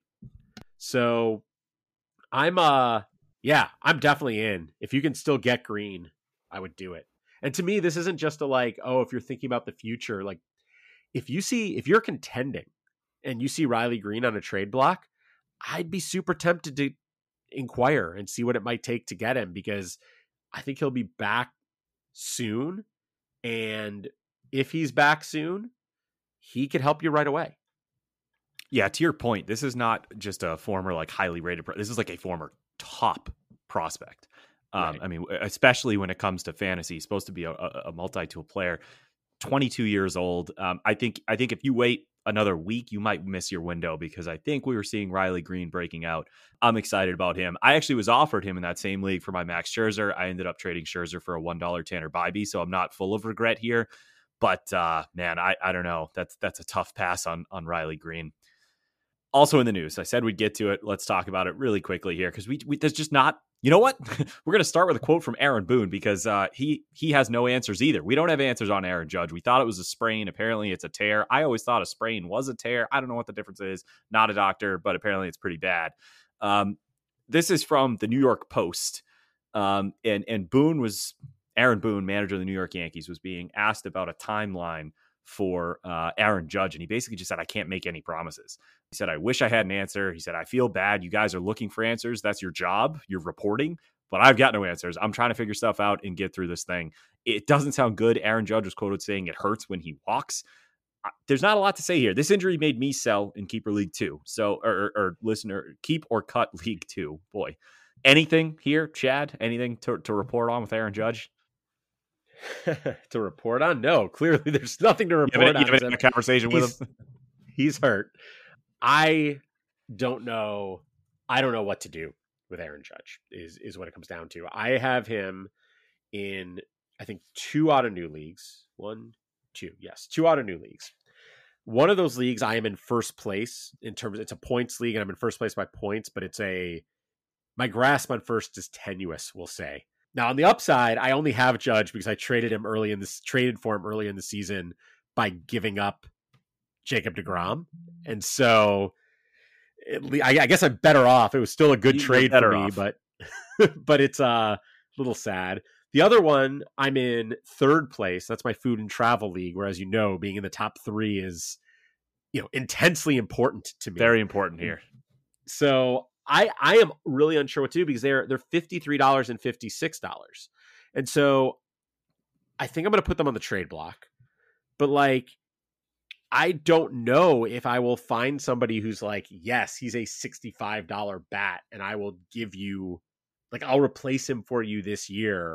So I'm, uh, yeah, I'm definitely in. If you can still get Green, I would do it. And to me, this isn't just a like, oh, if you're thinking about the future, like if you see, if you're contending and you see Riley Green on a trade block, I'd be super tempted to inquire and see what it might take to get him, because I think he'll be back soon. And if he's back soon, he could help you right away. Yeah, to your point, this is not just a former like highly rated. This is like a former top prospect. Um, right. I mean, especially when it comes to fantasy, he's supposed to be a, a multi-tool player. twenty-two years old. Um, I think. I think if you wait another week, you might miss your window, because I think we were seeing Riley Green breaking out. I'm excited about him. I actually was offered him in that same league for my Max Scherzer. I ended up trading Scherzer for a one dollar Tanner Bybee, so I'm not full of regret here. But uh, man, I, I don't know. That's that's a tough pass on on Riley Green. Also in the news, I said we'd get to it. Let's talk about it really quickly here, because we, we there's just not. You know what? We're going to start with a quote from Aaron Boone, because uh, he he has no answers either. We don't have answers on Aaron Judge. We thought it was a sprain. Apparently it's a tear. I always thought a sprain was a tear. I don't know what the difference is. Not a doctor, but apparently it's pretty bad. Um, this is from the New York Post. Um, and, and Boone was, Aaron Boone, manager of the New York Yankees, was being asked about a timeline for uh, Aaron Judge. And he basically just said, I can't make any promises. He said, I wish I had an answer. He said, I feel bad. You guys are looking for answers. That's your job. You're reporting, but I've got no answers. I'm trying to figure stuff out and get through this thing. It doesn't sound good. Aaron Judge was quoted saying it hurts when he walks. There's not a lot to say here. This injury made me sell in Keeper League two. So, or, or listener, keep or cut League two. Boy, anything here, Chad? Anything to, to report on with Aaron Judge? To report on? No, clearly there's nothing to report you haven't, on. You haven't had a conversation with him? He's hurt. I don't know. I don't know what to do with Aaron Judge is, is what it comes down to. I have him in, I think, two out of new leagues. One, two. Yes, two out of new leagues. One of those leagues, I am in first place in terms, it's a points league, and I'm in first place by points, but it's a, my grasp on first is tenuous, we'll say. Now, on the upside, I only have Judge because I traded him early in this, traded for him early in the season by giving up Jacob deGrom. And so it, I, I guess I'm better off. It was still a good You're trade for me, off. but but it's uh, a little sad. The other one, I'm in third place. That's my food and travel league, where, as you know, being in the top three is, you know, intensely important to me. Very important here. So I, I am really unsure what to do, because they're they're fifty-three dollars and fifty-six dollars. And so I think I'm going to put them on the trade block. But like, I don't know if I will find somebody who's like, yes, he's a sixty-five dollars bat, and I will give you, like, I'll replace him for you this year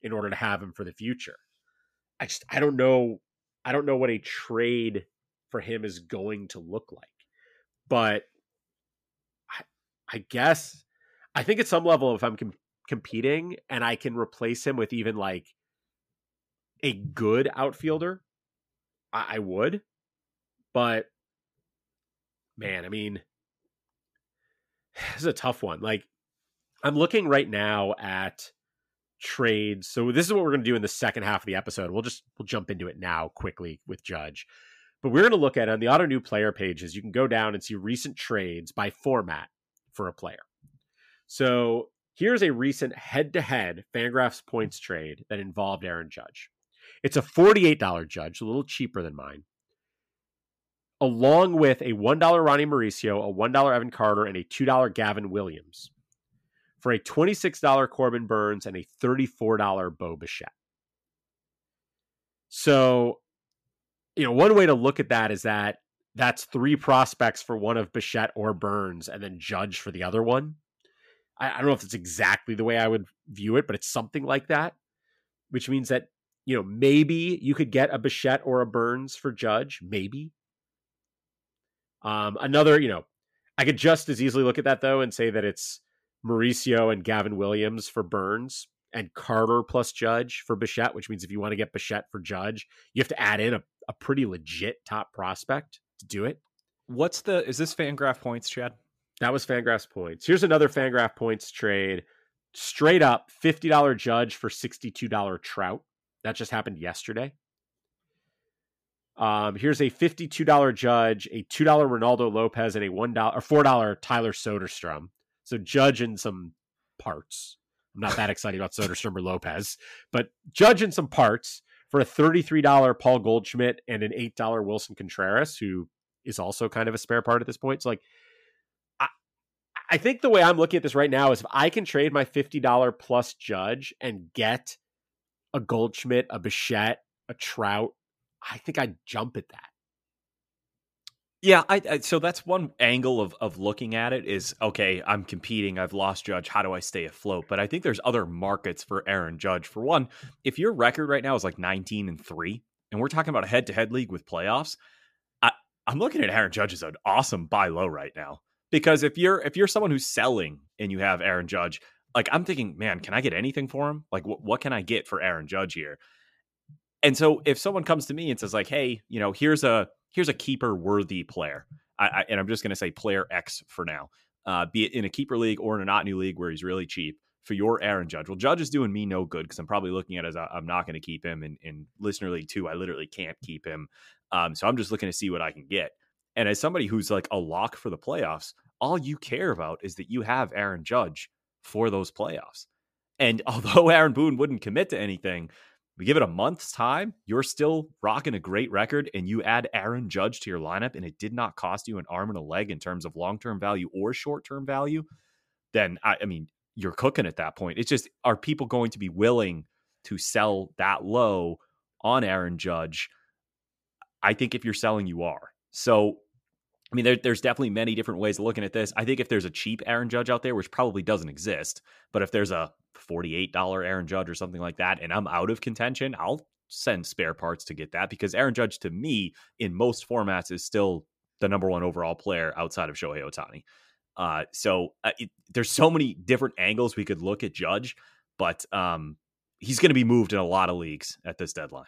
in order to have him for the future. I just, I don't know. I don't know what a trade for him is going to look like, but I, I guess I think at some level, if I'm com- competing and I can replace him with even like a good outfielder, I, I would, but man, I mean, this is a tough one. Like, I'm looking right now at trades. So this is what we're going to do in the second half of the episode. We'll just we'll jump into it now quickly with Judge. But we're going to look at on the Auto New Player pages, you can go down and see recent trades by format for a player. So here's a recent head-to-head Fangraphs points trade that involved Aaron Judge. It's a forty-eight dollars Judge, a little cheaper than mine, along with a one dollar Ronnie Mauricio, a one dollar Evan Carter, and a two dollar Gavin Williams, for a twenty-six dollars Corbin Burns and a thirty-four dollars Bo Bichette. So, you know, one way to look at that is that that's three prospects for one of Bichette or Burns and then Judge for the other one. I, I don't know if it's exactly the way I would view it, but it's something like that, which means that, you know, maybe you could get a Bichette or a Burns for Judge, maybe. Um, another, you know, I could just as easily look at that, though, and say that it's Mauricio and Gavin Williams for Burns and Carter plus Judge for Bichette, which means if you want to get Bichette for Judge, you have to add in a, a pretty legit top prospect to do it. What's the, is this Fangraph points, Chad? That was Fangraphs points. Here's another Fangraph points trade. Straight up fifty dollars Judge for sixty-two dollars Trout. That just happened yesterday. Um, here's a fifty-two dollars Judge, a two dollar Ronaldo Lopez, and a one dollar or four dollar Tyler Soderstrom. So Judge in some parts. I'm not that excited about Soderstrom or Lopez, but Judge in some parts for a thirty-three dollars Paul Goldschmidt and an eight dollar Wilson Contreras, who is also kind of a spare part at this point. So like, I, I think the way I'm looking at this right now is if I can trade my fifty dollars plus Judge and get a Goldschmidt, a Bichette, a Trout, I think I'd jump at that. Yeah, I, I so that's one angle of of looking at it is, okay, I'm competing, I've lost Judge, how do I stay afloat? But I think there's other markets for Aaron Judge. For one, if your record right now is like nineteen and three, and we're talking about a head-to-head league with playoffs, I, I'm looking at Aaron Judge as an awesome buy low right now. Because if you're if you're someone who's selling and you have Aaron Judge, like I'm thinking, man, can I get anything for him? Like, wh- what can I get for Aaron Judge here? And so if someone comes to me and says like, hey, you know, here's a here's a keeper worthy player, I, I, and I'm just going to say player X for now, uh, be it in a keeper league or in a not new league where he's really cheap for your Aaron Judge. Well, Judge is doing me no good because I'm probably looking at it as I, I'm not going to keep him in, in listener league two. I literally can't keep him. Um, so I'm just looking to see what I can get. And as somebody who's like a lock for the playoffs, all you care about is that you have Aaron Judge for those playoffs. And although Aaron Boone wouldn't commit to anything, we give it a month's time, you're still rocking a great record, and you add Aaron Judge to your lineup, and it did not cost you an arm and a leg in terms of long-term value or short-term value, then, I, I mean, you're cooking at that point. It's just, are people going to be willing to sell that low on Aaron Judge? I think if you're selling, you are. So, I mean, there, there's definitely many different ways of looking at this. I think if there's a cheap Aaron Judge out there, which probably doesn't exist, but if there's a forty-eight dollars Aaron Judge or something like that, and I'm out of contention, I'll send spare parts to get that, because Aaron Judge, to me, in most formats, is still the number one overall player outside of Shohei Ohtani. Uh, so uh, it, there's so many different angles we could look at Judge, but um, he's going to be moved in a lot of leagues at this deadline.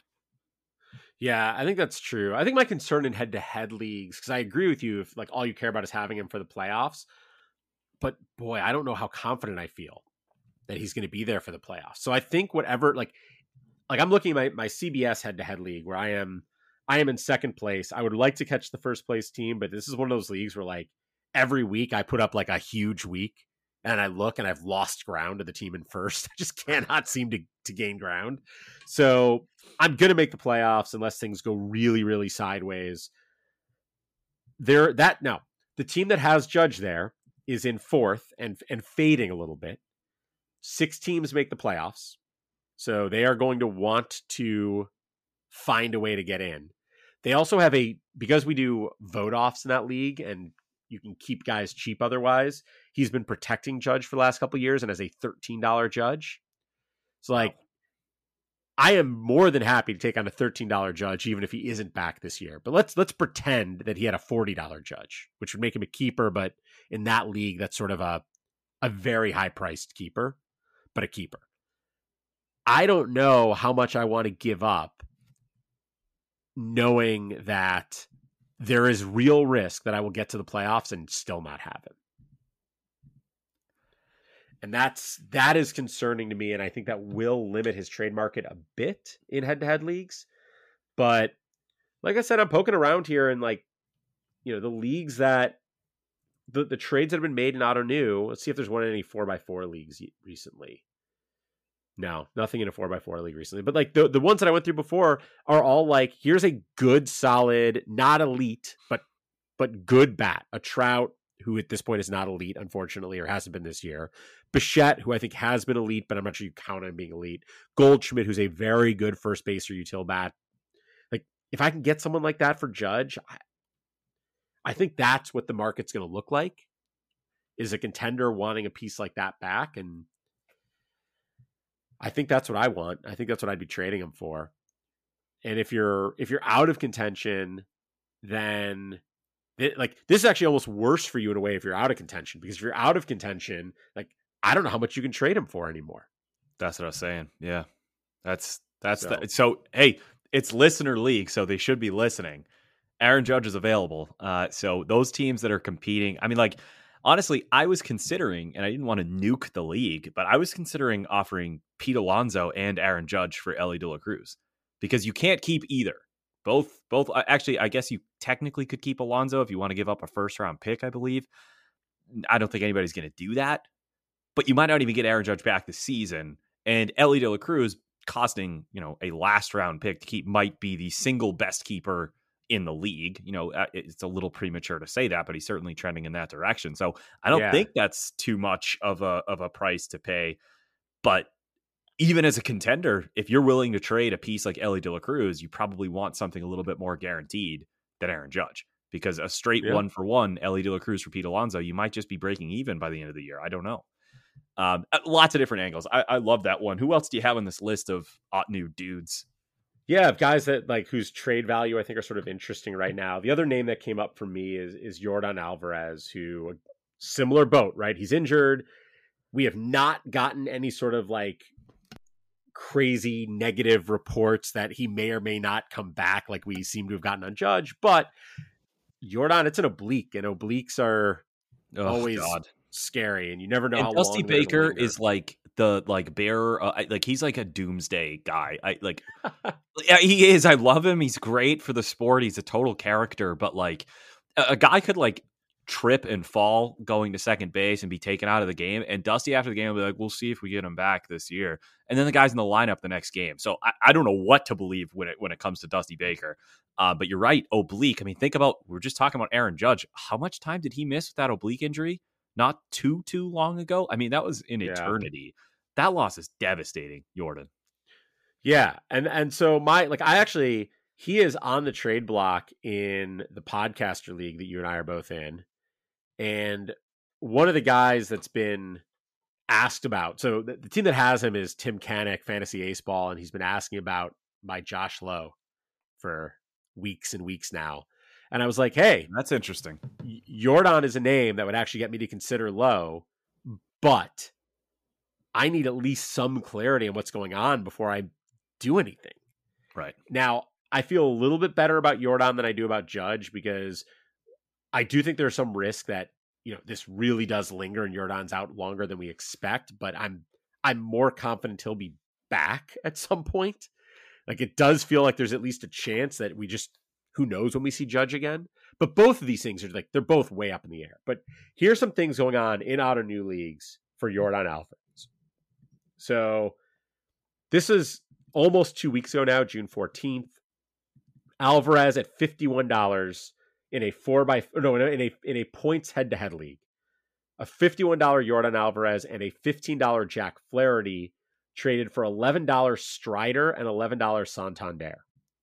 Yeah, I think that's true. I think my concern in head-to-head leagues, because I agree with you, if like all you care about is having him for the playoffs, but boy, I don't know how confident I feel that he's going to be there for the playoffs. So I think whatever, like, like I'm looking at my, my C B S head-to-head league where I am, I am in second place. I would like to catch the first place team, but this is one of those leagues where like every week I put up like a huge week and I look and I've lost ground to the team in first. I just cannot seem to, to gain ground. So I'm going to make the playoffs unless things go really, really sideways. There, that now the team that has Judge there is in fourth and, and fading a little bit. Six teams make the playoffs. So they are going to want to find a way to get in. They also have a, because we do vote offs in that league and you can keep guys cheap otherwise, he's been protecting Judge for the last couple of years and has a thirteen dollars Judge. So like, I am more than happy to take on a thirteen dollars Judge, even if he isn't back this year. But let's let's pretend that he had a forty dollars Judge, which would make him a keeper. But in that league, that's sort of a a very high priced keeper, but a keeper. I don't know how much I want to give up, knowing that there is real risk that I will get to the playoffs and still not have him. And that's, that is concerning to me. And I think that will limit his trade market a bit in head-to-head leagues. But like I said, I'm poking around here and like, you know, the leagues that the, the trades that have been made in Auto New. Let's see if there's one in any four by four leagues recently. No, nothing in a four by four league recently. But like the, the ones that I went through before are all like, here's a good, solid, not elite, but but good bat. A Trout, who at this point is not elite, unfortunately, or hasn't been this year. Bichette, who I think has been elite, but I'm not sure you count on being elite. Goldschmidt, who's a very good first baser util bat. Like, if I can get someone like that for Judge, I, I think that's what the market's going to look like, is a contender wanting a piece like that back. And I think that's what I want. I think that's what I'd be trading him for. And if you're if you're out of contention, then it, like this is actually almost worse for you in a way if you're out of contention, because if you're out of contention, like I don't know how much you can trade him for anymore. That's what I was saying. Yeah, that's that's so, the, so. Hey, it's listener league, so they should be listening. Aaron Judge is available. Uh, so those teams that are competing, I mean, like honestly, I was considering, and I didn't want to nuke the league, but I was considering offering Pete Alonso and Aaron Judge for Elly De La Cruz, because you can't keep either. Both, both. Actually, I guess you technically could keep Alonso if you want to give up a first round pick, I believe. I don't think anybody's going to do that, but you might not even get Aaron Judge back this season. And Elly De La Cruz costing, you know, a last round pick to keep might be the single best keeper in the league. You know, it's a little premature to say that, but he's certainly trending in that direction. So I don't yeah. think that's too much of a, of a price to pay, but even as a contender, if you're willing to trade a piece like Elly De La Cruz, you probably want something a little bit more guaranteed than Aaron Judge, because a straight yeah. one for one Elly De La Cruz for Pete Alonso, you might just be breaking even by the end of the year. I don't know. Um, lots of different angles. I, I love that one. Who else do you have on this list of hot new dudes? Yeah, guys that like whose trade value I think are sort of interesting right now. The other name that came up for me is is Yordan Alvarez, who similar boat, right? He's injured. We have not gotten any sort of like crazy negative reports that he may or may not come back like we seem to have gotten on Judge, but Yordan, it's an oblique, and obliques are oh, always God. scary, and you never know and how Dusty long Baker is like the like bearer, uh, like he's like a doomsday guy. I like yeah, he is. I love him. He's great for the sport. He's a total character, but like a, a guy could like trip and fall going to second base and be taken out of the game, and Dusty after the game will be like, we'll see if we get him back this year, and then the guy's in the lineup the next game. So I, I don't know what to believe when it when it comes to Dusty Baker, uh, but you're right, oblique. I mean, think about, we we're just talking about Aaron Judge. How much time did he miss with that oblique injury not too too long ago? I mean, that was an yeah. eternity. That loss is devastating, Yordan. Yeah, and and so my like I actually he is on the trade block in the podcaster league that you and I are both in. And one of the guys that's been asked about, so the, the team that has him is Tim Canick, Fantasy Ace Ball, and he's been asking about my Josh Lowe for weeks and weeks now. And I was like, hey, that's interesting. Yordan is a name that would actually get me to consider Lowe, but I need at least some clarity on what's going on before I do anything. Right. Now, I feel a little bit better about Yordan than I do about Judge, because I do think there's some risk that, you know, this really does linger and Yordan's out longer than we expect, but I'm I'm more confident he'll be back at some point. Like, it does feel like there's at least a chance that we just, who knows when we see Judge again. But both of these things are like, they're both way up in the air. But here's some things going on in Auto New leagues for Yordan Alvarez. So this is almost two weeks ago now, June fourteenth. Alvarez at fifty-one dollars in a four by no in a in a points head to head league, a fifty-one dollars Yordan Alvarez and a fifteen dollars Jack Flaherty traded for eleven dollars Strider and eleven dollars Santander.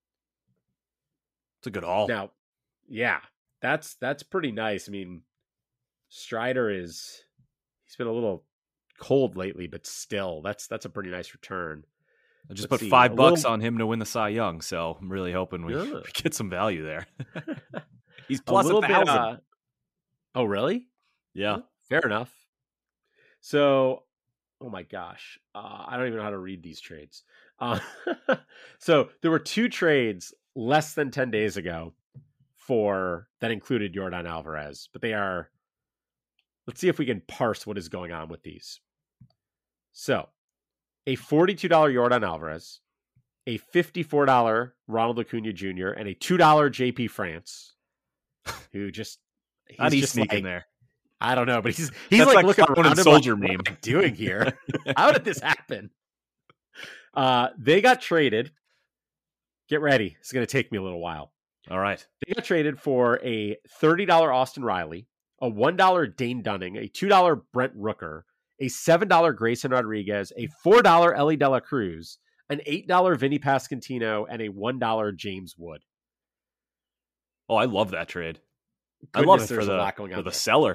It's a good haul. Now, yeah, that's that's pretty nice. I mean, Strider is he's been a little cold lately, but still, that's that's a pretty nice return. I just Let's put see, five a bucks little- on him to win the Cy Young, so I'm really hoping we, Yeah. we get some value there. He's a plus a, little bit. thousand. Uh, oh, really? Yeah. Huh, fair enough. So, oh my gosh, uh, I don't even know how to read these trades. Uh, so there were two trades less than ten days ago for that included Yordan Alvarez, but they are. Let's see if we can parse what is going on with these. So, a forty-two dollars Yordan Alvarez, a fifty-four dollars Ronald Acuna Junior, and a two dollars J P France, who just he's How do you just sneak like, in there? I don't know, but he's he's That's like like looking Clown around and him Soldier like, meme. What am I doing here? How did this happen? Uh, they got traded. Get ready. It's going to take me a little while. All right. They got traded for a thirty dollars Austin Riley, a one dollar Dane Dunning, a two dollars Brent Rooker, a seven dollars Grayson Rodriguez, a four dollars Ellie De La Cruz, an eight dollars Vinny Pasquantino, and a one dollar James Wood. Oh, I love that trade. Goodness, I love it for there's a the, lot going for on the there. seller.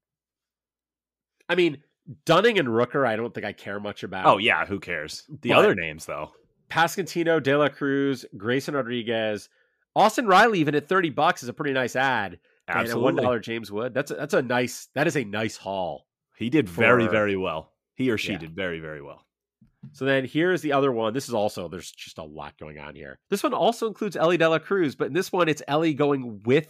I mean, Dunning and Rooker, I don't think I care much about. Oh, yeah. Who cares? The But- other names, though. Pasquantino, De La Cruz, Grayson Rodriguez, Austin Riley, even at thirty bucks, is a pretty nice ad. Absolutely. And a one dollar James Wood. That's a, that's a nice. That is a nice haul. He did very, for- very well. He or she Yeah. did very, very well. So then here's the other one. This is also, there's just a lot going on here. This one also includes Ellie De La Cruz, but in this one, it's Ellie going with.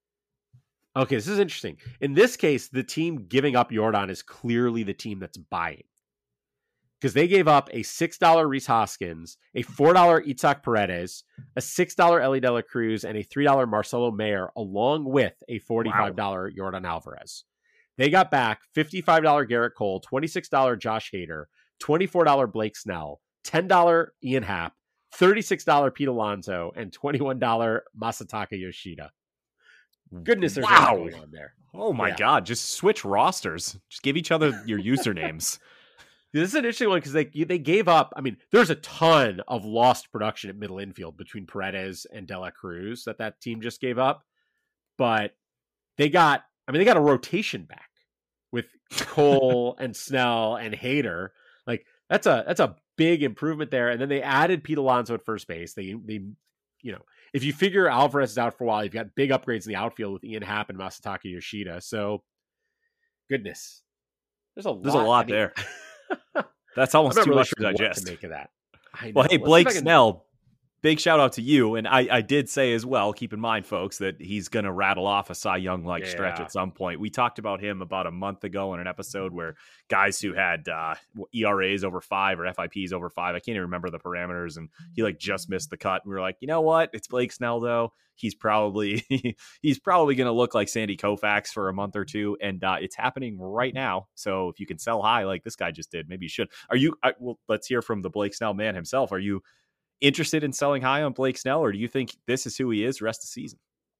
Okay, this is interesting. In this case, the team giving up Yordan is clearly the team that's buying. Because they gave up a six dollars Rhys Hoskins, a four dollars Itzhak Paredes, a six dollars Ellie De La Cruz, and a three dollars Marcelo Mayer, along with a forty-five dollars wow. Yordan Alvarez. They got back fifty-five dollars Garrett Cole, twenty-six dollars Josh Hader, twenty-four dollars Blake Snell, ten dollars Ian Happ, thirty-six dollars Pete Alonso, and twenty-one dollars Masataka Yoshida. Goodness, there's Wow. a lot going on there. Oh, my Yeah. God. Just switch rosters. Just give each other your usernames. This is an interesting one because they they gave up. I mean, there's a ton of lost production at middle infield between Paredes and De La Cruz that that team just gave up. But they got, I mean, they got a rotation back with Cole and Snell and Hader. Like that's a that's a big improvement there. And then they added Pete Alonso at first base. They they you know, if you figure Alvarez is out for a while, you've got big upgrades in the outfield with Ian Happ and Masataka Yoshida. So, goodness, there's a lot, There's a lot I mean, there. That's almost I'm not too really much sure to what digest. to make of that. I know. Well, hey, Let's see Blake if I can- Snell, big shout out to you. And I, I did say as well, keep in mind, folks, that he's going to rattle off a Cy Young like stretch Yeah. at some point. We talked about him about a month ago in an episode where guys who had uh, E R As over five or F I Ps over five, I can't even remember the parameters, and he like just missed the cut. And we were like, you know what? It's Blake Snell, though. He's probably he's probably going to look like Sandy Koufax for a month or two, and uh, it's happening right now. So if you can sell high like this guy just did, maybe you should. Are you? I, well, let's hear from the Blake Snell man himself. Are you interested in selling high on Blake Snell, or do you think this is who he is the rest of the season?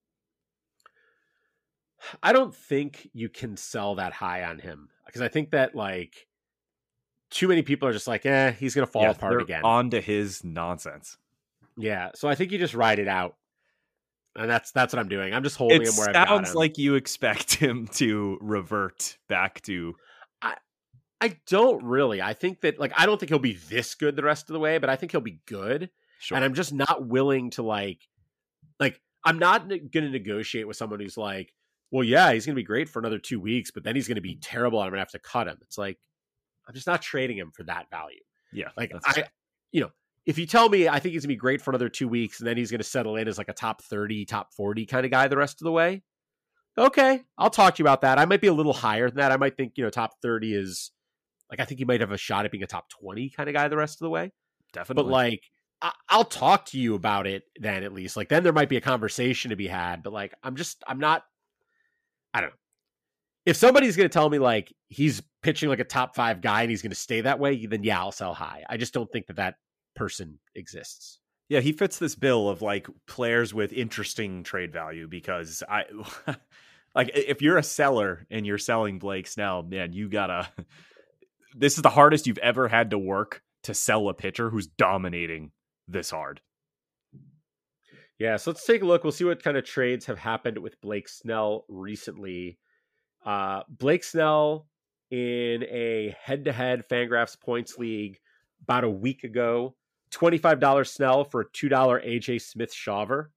I don't think you can sell that high on him because I think that like too many people are just like, eh, he's going to fall Yeah, apart they're again. on to his nonsense. Yeah, so I think you just ride it out, and that's that's what I'm doing. I'm just holding It him where I've got sounds him. like you expect him to revert back to. I don't really. I think that like I don't think he'll be this good the rest of the way, but I think he'll be good. Sure. And I'm just not willing to like, like I'm not going to negotiate with someone who's like, well, yeah, he's going to be great for another two weeks, but then he's going to be terrible, and I'm going to have to cut him. It's like I'm just not trading him for that value. yeah, Like that's I, fair. you know, if you tell me I think he's going to be great for another two weeks, and then he's going to settle in as like a top thirty, top forty kind of guy the rest of the way, okay, I'll talk to you about that. I might be a little higher than that. I might think you know top thirty is like I think he might have a shot at being a top twenty kind of guy the rest of the way. Definitely. But like, I- I'll talk to you about it then at least. Like, then there might be a conversation to be had. But like, I'm just, I'm not, I don't know. If somebody's going to tell me like he's pitching like a top five guy and he's going to stay that way, then yeah, I'll sell high. I just don't think that that person exists. Yeah, he fits this bill of like players with interesting trade value because I like if you're a seller and you're selling Blake Snell, man, you gotta. This is the hardest you've ever had to work to sell a pitcher who's dominating this hard. Yeah, so let's take a look. We'll see what kind of trades have happened with Blake Snell recently. Uh, Blake Snell in a head-to-head Fangraphs points league about a week ago, twenty-five dollars Snell for a two dollars A J Smith-Shawver.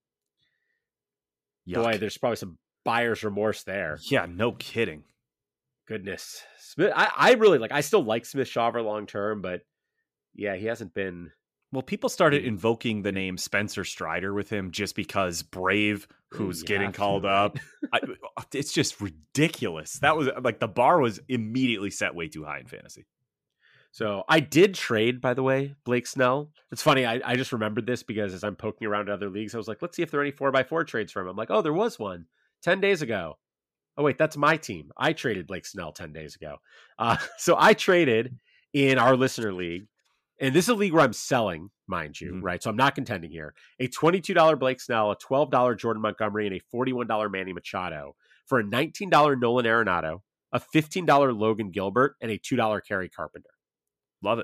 Boy, there's probably some buyer's remorse there. Yeah, no kidding. Goodness. Smith, I, I really like, I still like Smith-Shawver long term, but yeah, he hasn't been. Well, people started invoking the name Spencer Strider with him just because Brave, who's getting called to, up. I, it's just ridiculous. That was like the bar was immediately set way too high in fantasy. So I did trade, by the way, Blake Snell. It's funny. I, I just remembered this because as I'm poking around other leagues, I was like, let's see if there are any four by four trades from him. I'm like, oh, there was one ten days ago. Oh, wait, that's my team. I traded Blake Snell ten days ago. Uh, so I traded in our listener league. And this is a league where I'm selling, mind you, mm-hmm. right? So I'm not contending here. A twenty-two dollars Blake Snell, a twelve dollars Jordan Montgomery, and a forty-one dollars Manny Machado for a nineteen dollars Nolan Arenado, a fifteen dollars Logan Gilbert, and a two dollars Kerry Carpenter. Love it.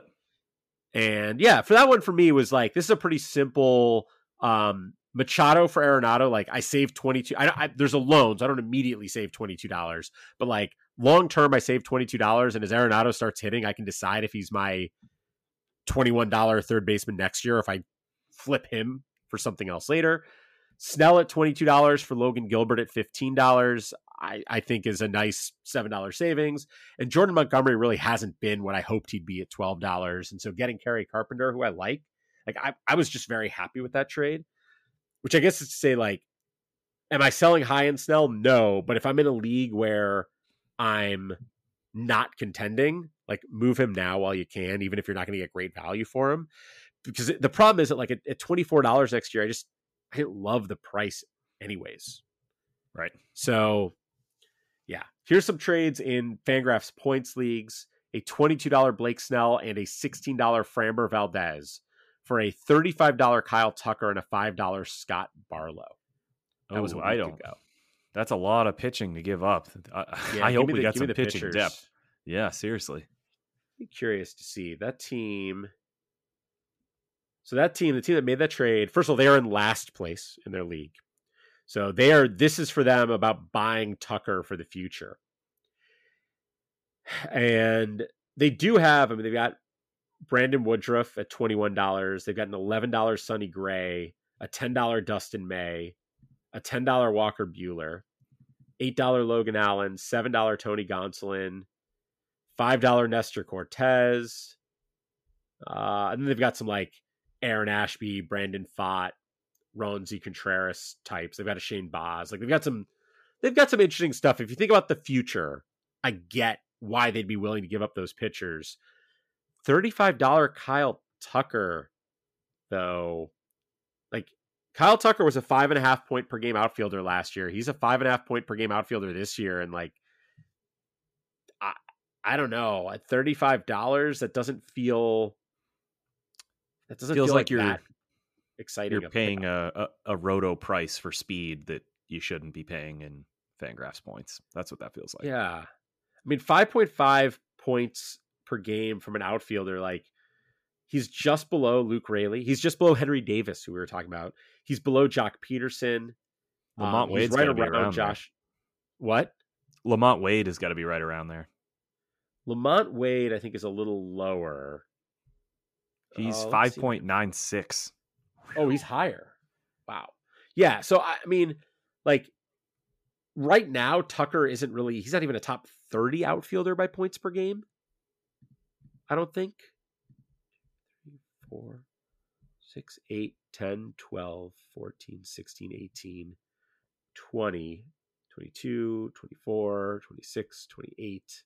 And yeah, for that one for me was like, this is a pretty simple um, Machado for Arenado. Like I saved twenty-two. I, I, there's a loan, so I don't immediately save twenty-two dollars. But like long term, I save twenty-two dollars. And as Arenado starts hitting, I can decide if he's my twenty-one dollars third baseman next year, if I flip him for something else later. Snell at twenty-two dollars for Logan Gilbert at fifteen dollars. I, I think is a nice seven dollars savings. And Jordan Montgomery really hasn't been what I hoped he'd be at twelve dollars. And so getting Kerry Carpenter, who I like, like I, I was just very happy with that trade, which I guess is to say, like, am I selling high in Snell? No. But if I'm in a league where I'm not contending, like move him now while you can, even if you're not going to get great value for him. Because the problem is that like at, at twenty-four dollars next year, I just, I didn't love the price anyways. Right. So yeah, here's some trades in Fangraphs points leagues: a twenty-two dollars Blake Snell and a sixteen dollars Framber Valdez for a thirty-five dollars Kyle Tucker and a five dollars Scott Barlow. That oh, was a I don't. Ago. That's a lot of pitching to give up. I, yeah, I hope we the, got some pitching pitchers. depth. Yeah, seriously. Be curious to see that team. So that team, the team that made that trade, first of all, they are in last place in their league. So they are, this is for them about buying Tucker for the future. And they do have, I mean, they've got Brandon Woodruff at twenty-one dollars. They've got an eleven dollars Sonny Gray, a ten dollars Dustin May, a ten dollars Walker Buehler, eight dollars Logan Allen, seven dollars Tony Gonsolin, five dollars Nestor Cortez. Uh, and then they've got some like Aaron Ashby, Brandon Pfaadt, Ronzi Contreras types. They've got a Shane Baz. Like they've got some, they've got some interesting stuff. If you think about the future, I get why they'd be willing to give up those pitchers. thirty-five dollars Kyle Tucker, though, like Kyle Tucker was a five and a half point per game outfielder last year. He's a five and a half point per game outfielder this year. And like, I, I don't know, at thirty-five dollars, that doesn't feel, that doesn't Feels feel like, like you're that exciting. You're paying a, a, a roto price for speed that you shouldn't be paying in Fangraphs points. That's what that feels like. Yeah. I mean, five point five points per game from an outfielder. Like he's just below Luke Raley. He's just below Henry Davis, who we were talking about. He's below Jock Peterson. Lamont um, Wade's right around, around Josh. There. What? Lamont Wade has got to be right around there. Lamont Wade, I think, is a little lower. He's uh, five point nine six. Oh, he's higher. Wow. Yeah. So, I mean, like right now, Tucker isn't really, he's not even a top thirty outfielder by points per game. I don't think. Three, four, six, eight, ten, twelve, fourteen, sixteen, eighteen, twenty, twenty-two, twenty-four, twenty-six, twenty-eight.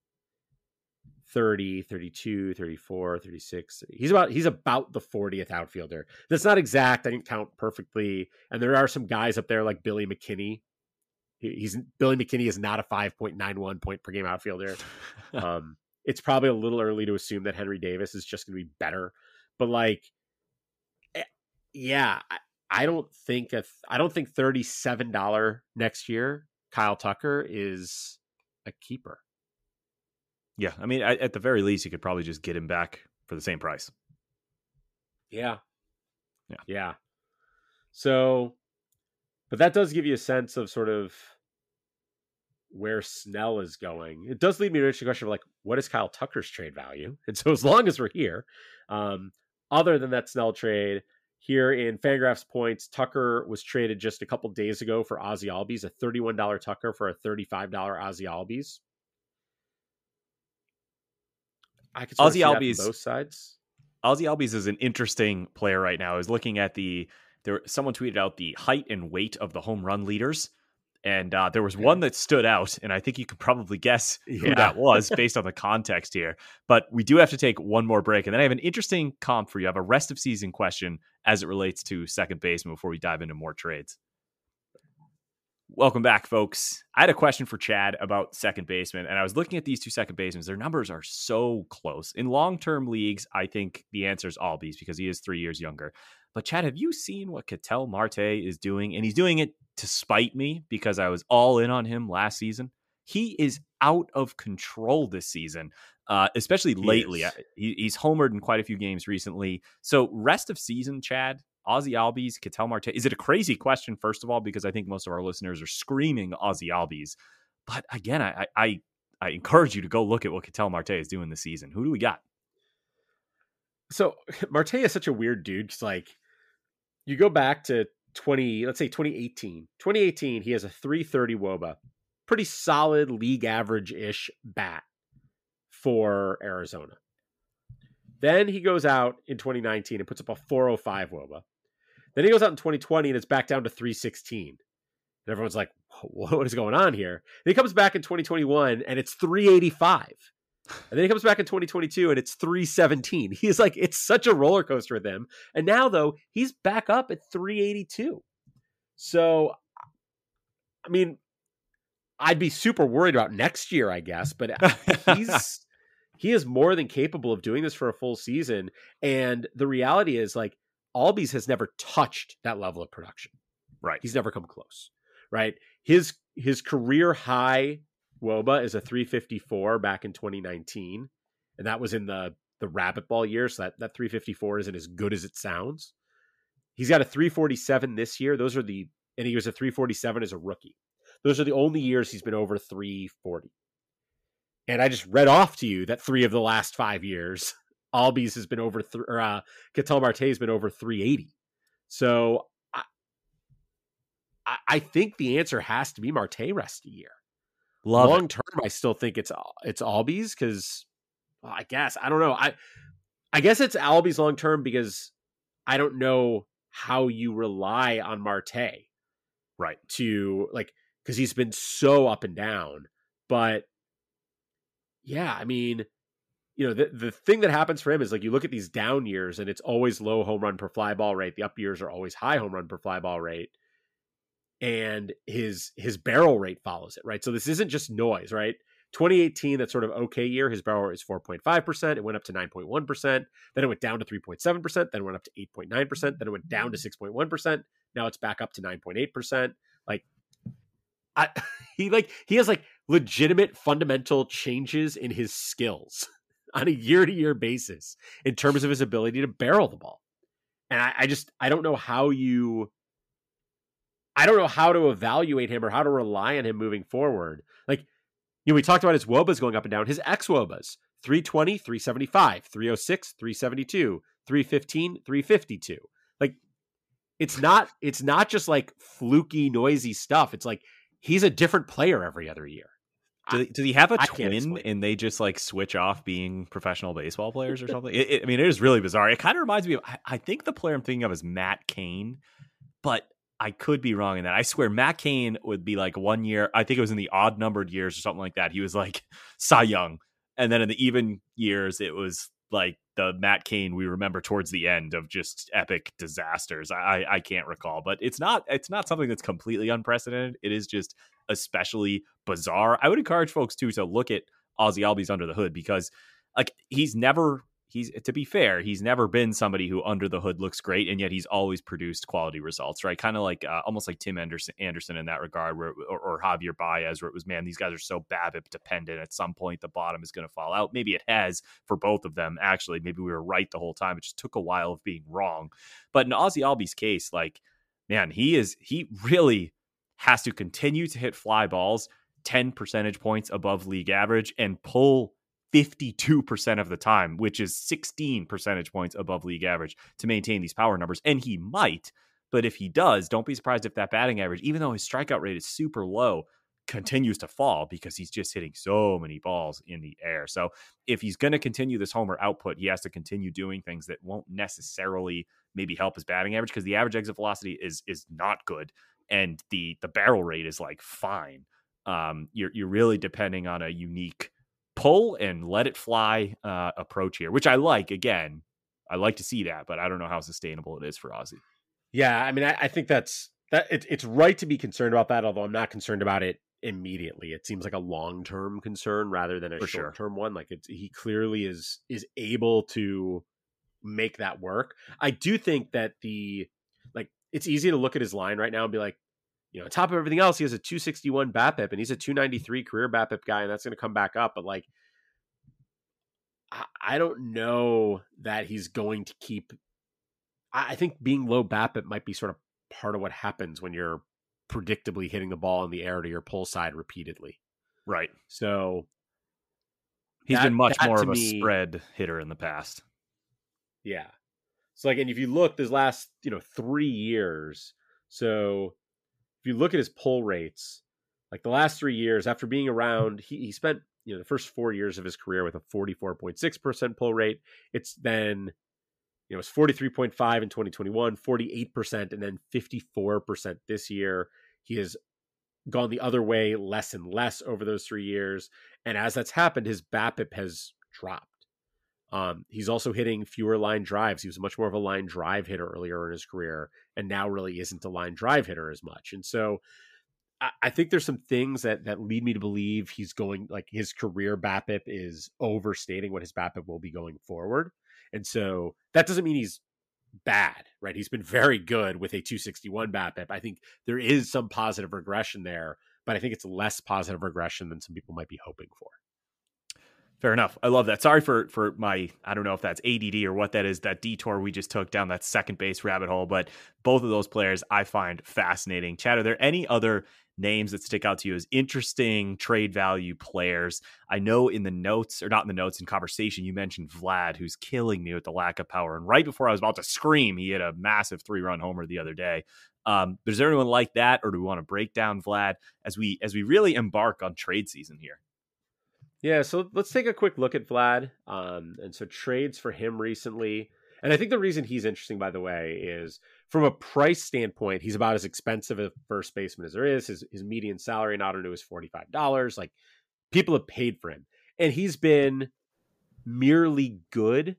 thirty, thirty-two, thirty-four, thirty-six. He's about he's about the fortieth outfielder. That's not exact. I didn't count perfectly. And there are some guys up there like Billy McKinney. He, he's Billy McKinney is not a five point nine one point per game outfielder. um, it's probably a little early to assume that Henry Davis is just going to be better. But like, yeah, I, I don't think if I don't think thirty-seven dollars next year Kyle Tucker is a keeper. Yeah, I mean, at the very least, you could probably just get him back for the same price. Yeah. Yeah. Yeah. So, but that does give you a sense of sort of where Snell is going. It does lead me to an interesting question of like, what is Kyle Tucker's trade value? And so as long as we're here, um, other than that Snell trade, here in Fangraphs points, Tucker was traded just a couple days ago for Ozzy Albies, a thirty-one dollars Tucker for a thirty-five dollars Ozzy Albies. I could sort of see that from both sides. Ozzy Albies is an interesting player right now. I was looking at the there. Someone tweeted out the height and weight of the home run leaders, and uh, there was one that stood out, and I think you could probably guess who Yeah. that was based on the context here. But we do have to take one more break, and then I have an interesting comp for you. I have a rest of season question as it relates to second baseman before we dive into more trades. Welcome back, folks. I had a question for Chad about second baseman, and I was looking at these two second basemen. Their numbers are so close. In long-term leagues, I think the answer is Albies because he is three years younger. But Chad, have you seen what Ketel Marte is doing? And he's doing it to spite me because I was all in on him last season. He is out of control this season, uh, especially he lately. He, he's homered in quite a few games recently. So rest of season, Chad, Ozzy Albies, Ketel Marte. Is it a crazy question, first of all, because I think most of our listeners are screaming Ozzy Albies. But again, I I, I encourage you to go look at what Ketel Marte is doing this season. Who do we got? So Marte is such a weird dude. It's like you go back to twenty, let's say twenty eighteen. twenty eighteen, he has a three thirty W O B A. Pretty solid league average-ish bat for Arizona. Then he goes out in twenty nineteen and puts up a four oh five W O B A. Then he goes out in twenty twenty and it's back down to three sixteen. And everyone's like, what is going on here? Then he comes back in twenty twenty-one and it's three eighty-five. And then he comes back in twenty twenty-two and it's three seventeen. He's like, it's such a roller coaster with him. And now, though, he's back up at three eighty-two. So, I mean, I'd be super worried about next year, I guess. But he's he is more than capable of doing this for a full season. And the reality is, like, Albies has never touched that level of production. Right. He's never come close. Right. His his career high W O B A is a three fifty-four back in twenty nineteen. And that was in the, the rabbit ball year. So that, that three fifty-four isn't as good as it sounds. He's got a three forty-seven this year. Those are the, and he was a three forty-seven as a rookie. Those are the only years he's been over three forty. And I just read off to you that three of the last five years, Albies has been over, th- or uh, Ketel Marte has been over three eighty. So I, I think the answer has to be Marte rest a year. Love Long it. term, I still think it's it's Albies because well, I guess I don't know. I I guess it's Albies long term because I don't know how you rely on Marte, right? To like because he's been so up and down, but. Yeah, I mean, you know, the, the thing that happens for him is like you look at these down years and it's always low home run per fly ball rate. The up years are always high home run per fly ball rate. And his his barrel rate follows it, right? So this isn't just noise, right? twenty eighteen, that sort of okay year, his barrel rate is four point five percent. It went up to nine point one percent. Then it went down to three point seven percent. Then it went up to eight point nine percent. Then it went down to six point one percent. Now it's back up to nine point eight percent. Like, I, he like he has like legitimate fundamental changes in his skills on a year-to-year basis in terms of his ability to barrel the ball. And I, I just I don't know how you I don't know how to evaluate him or how to rely on him moving forward. Like, you know, we talked about his W O B As going up and down. His ex-W O B As, three twenty, three seventy-five, three oh six, three seventy-two, three fifteen, three fifty-two. Like, it's not it's not just like fluky, noisy stuff. It's like he's a different player every other year. Do they, do he have a I twin and they just like switch off being professional baseball players or something? It, it, I mean, it is really bizarre. It kind of reminds me of, I, I think the player I'm thinking of is Matt Cain, but I could be wrong in that. I swear Matt Cain would be like one year. I think it was in the odd numbered years or something like that. He was like Cy Young. And then in the even years, it was like the Matt Cain we remember towards the end of just epic disasters. I, I can't recall, but it's not, it's not something that's completely unprecedented. It is just especially bizarre. I would encourage folks too to look at Ozzy Albies under the hood because like he's never he's to be fair he's never been somebody who under the hood looks great, and yet he's always produced quality results, right? Kind of like uh, almost like Tim Anderson Anderson in that regard, where or, or Javier Baez, where it was, man, these guys are so BABIP dependent. At some point the bottom is going to fall out. Maybe it has for both of them. Actually, maybe we were right the whole time. It just took a while of being wrong. But in Ozzy Albies' case, like, man, he is he really has to continue to hit fly balls ten percentage points above league average and pull fifty-two percent of the time, which is sixteen percentage points above league average to maintain these power numbers. And he might, but if he does, don't be surprised if that batting average, even though his strikeout rate is super low, continues to fall because he's just hitting so many balls in the air. So if he's going to continue this homer output, he has to continue doing things that won't necessarily maybe help his batting average, because the average exit velocity is is not good, and the the barrel rate is like fine. Um, you're you're really depending on a unique pull and let it fly uh, approach here, which I like. Again, I like to see that, but I don't know how sustainable it is for Ozzy. Yeah, I mean, I, I think that's that. It, it's right to be concerned about that, although I'm not concerned about it immediately. It seems like a long-term concern rather than a For short-term sure. one. Like it's, he clearly is is able to make that work. I do think that the like it's easy to look at his line right now and be like, you know, on top of everything else, he has a two sixty-one BABIP and he's a two ninety-three career BABIP guy, and that's going to come back up. But like, I, I don't know that he's going to keep. I, I think being low BABIP might be sort of part of what happens when you're predictably hitting the ball in the air to your pull side repeatedly. Right. So he's that, been much more of a me, spread hitter in the past. Yeah. So like, and if you look this last, you know, three years, so if you look at his pull rates, like the last three years after being around, he, he spent, you know, the first four years of his career with a forty-four point six percent pull rate. It's then, you know, it's forty-three point five in twenty twenty-one, forty-eight percent, and then fifty-four percent this year. He has gone the other way less and less over those three years. And as that's happened, his BABIP has dropped. Um, he's also hitting fewer line drives. He was much more of a line drive hitter earlier in his career, and now really isn't a line drive hitter as much. And so I, I think there's some things that that lead me to believe he's going, like his career BABIP is overstating what his BABIP will be going forward. And so that doesn't mean he's bad, right? He's been very good with a two sixty-one BABIP. I think there is some positive regression there, but I think it's less positive regression than some people might be hoping for. Fair enough. I love that. Sorry for for my, I don't know if that's A D D or what that is, that detour we just took down that second base rabbit hole, but both of those players I find fascinating. Chad, are there any other names that stick out to you as interesting trade value players? I know in the notes, or not in the notes, in conversation, you mentioned Vlad, who's killing me with the lack of power. And right before I was about to scream, he hit a massive three-run homer the other day. Um, is there anyone like that, or do we want to break down Vlad as we as we really embark on trade season here? Yeah, so let's take a quick look at Vlad. Um, and so trades for him recently. And I think the reason he's interesting, by the way, is from a price standpoint, he's about as expensive a first baseman as there is. His, his median salary in Ottoneu is forty-five dollars. Like, people have paid for him. And he's been merely good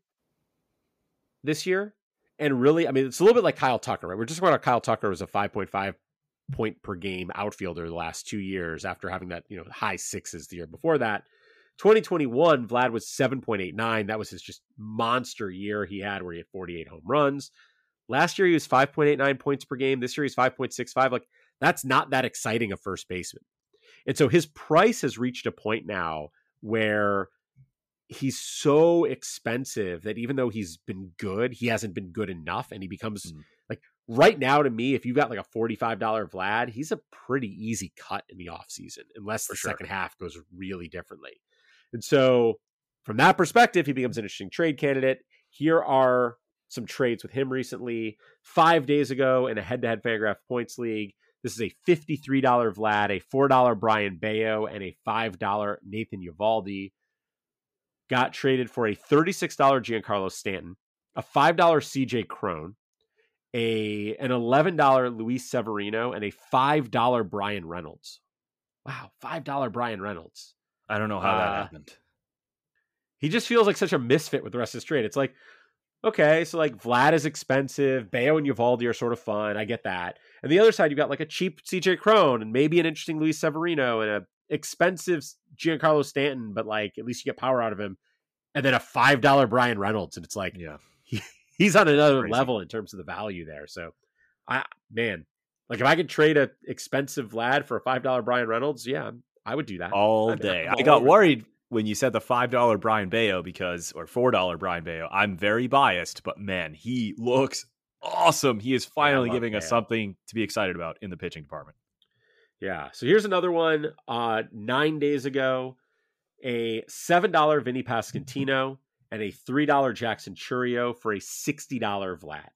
this year. And really, I mean, it's a little bit like Kyle Tucker, right? We're just about Kyle Tucker was a five point five point per game outfielder the last two years after having that, you know, high sixes the year before that. twenty twenty-one, Vlad was seven point eight nine. That was his just monster year he had where he had forty-eight home runs. Last year, he was five point eight nine points per game. This year, he's five point six five. Like, that's not that exciting a first baseman. And so his price has reached a point now where he's so expensive that even though he's been good, he hasn't been good enough. And he becomes mm. like, right now, to me, if you've got like a forty-five dollars Vlad, he's a pretty easy cut in the offseason, unless For the sure. second half goes really differently. And so from that perspective, he becomes an interesting trade candidate. Here are some trades with him recently. Five days ago in a head-to-head Fangraph Points League, this is a fifty-three dollars Vlad, a four dollars Brian Bayo, and a five dollars Nathan Eovaldi. Got traded for a thirty-six dollars Giancarlo Stanton, a five dollars C J Cron, a an eleven dollars Luis Severino, and a five dollars Brian Reynolds. Wow, five dollars Brian Reynolds. I don't know how uh, that happened. He just feels like such a misfit with the rest of his trade. It's like, okay, so like Vlad is expensive. Bayo and Eovaldi are sort of fun. I get that. And the other side, you've got like a cheap C J Cron and maybe an interesting Luis Severino and a expensive Giancarlo Stanton, but like at least you get power out of him. And then a five dollars Brian Reynolds. And it's like, yeah, he, he's on another Crazy. level in terms of the value there. So I, man, like if I could trade a expensive Vlad for a five dollars Brian Reynolds, yeah, I would do that all I'd, day. all I got worried that. when you said the five dollars Brian Bayo because, or four dollars Brian Bayo. I'm very biased, but man, he looks awesome. He is finally yeah, giving Bayo. us something to be excited about in the pitching department. Yeah. So here's another one. Uh, nine days ago, a seven dollar Vinny Pasquantino and a three dollar Jackson Chourio for a sixty dollar Vlad.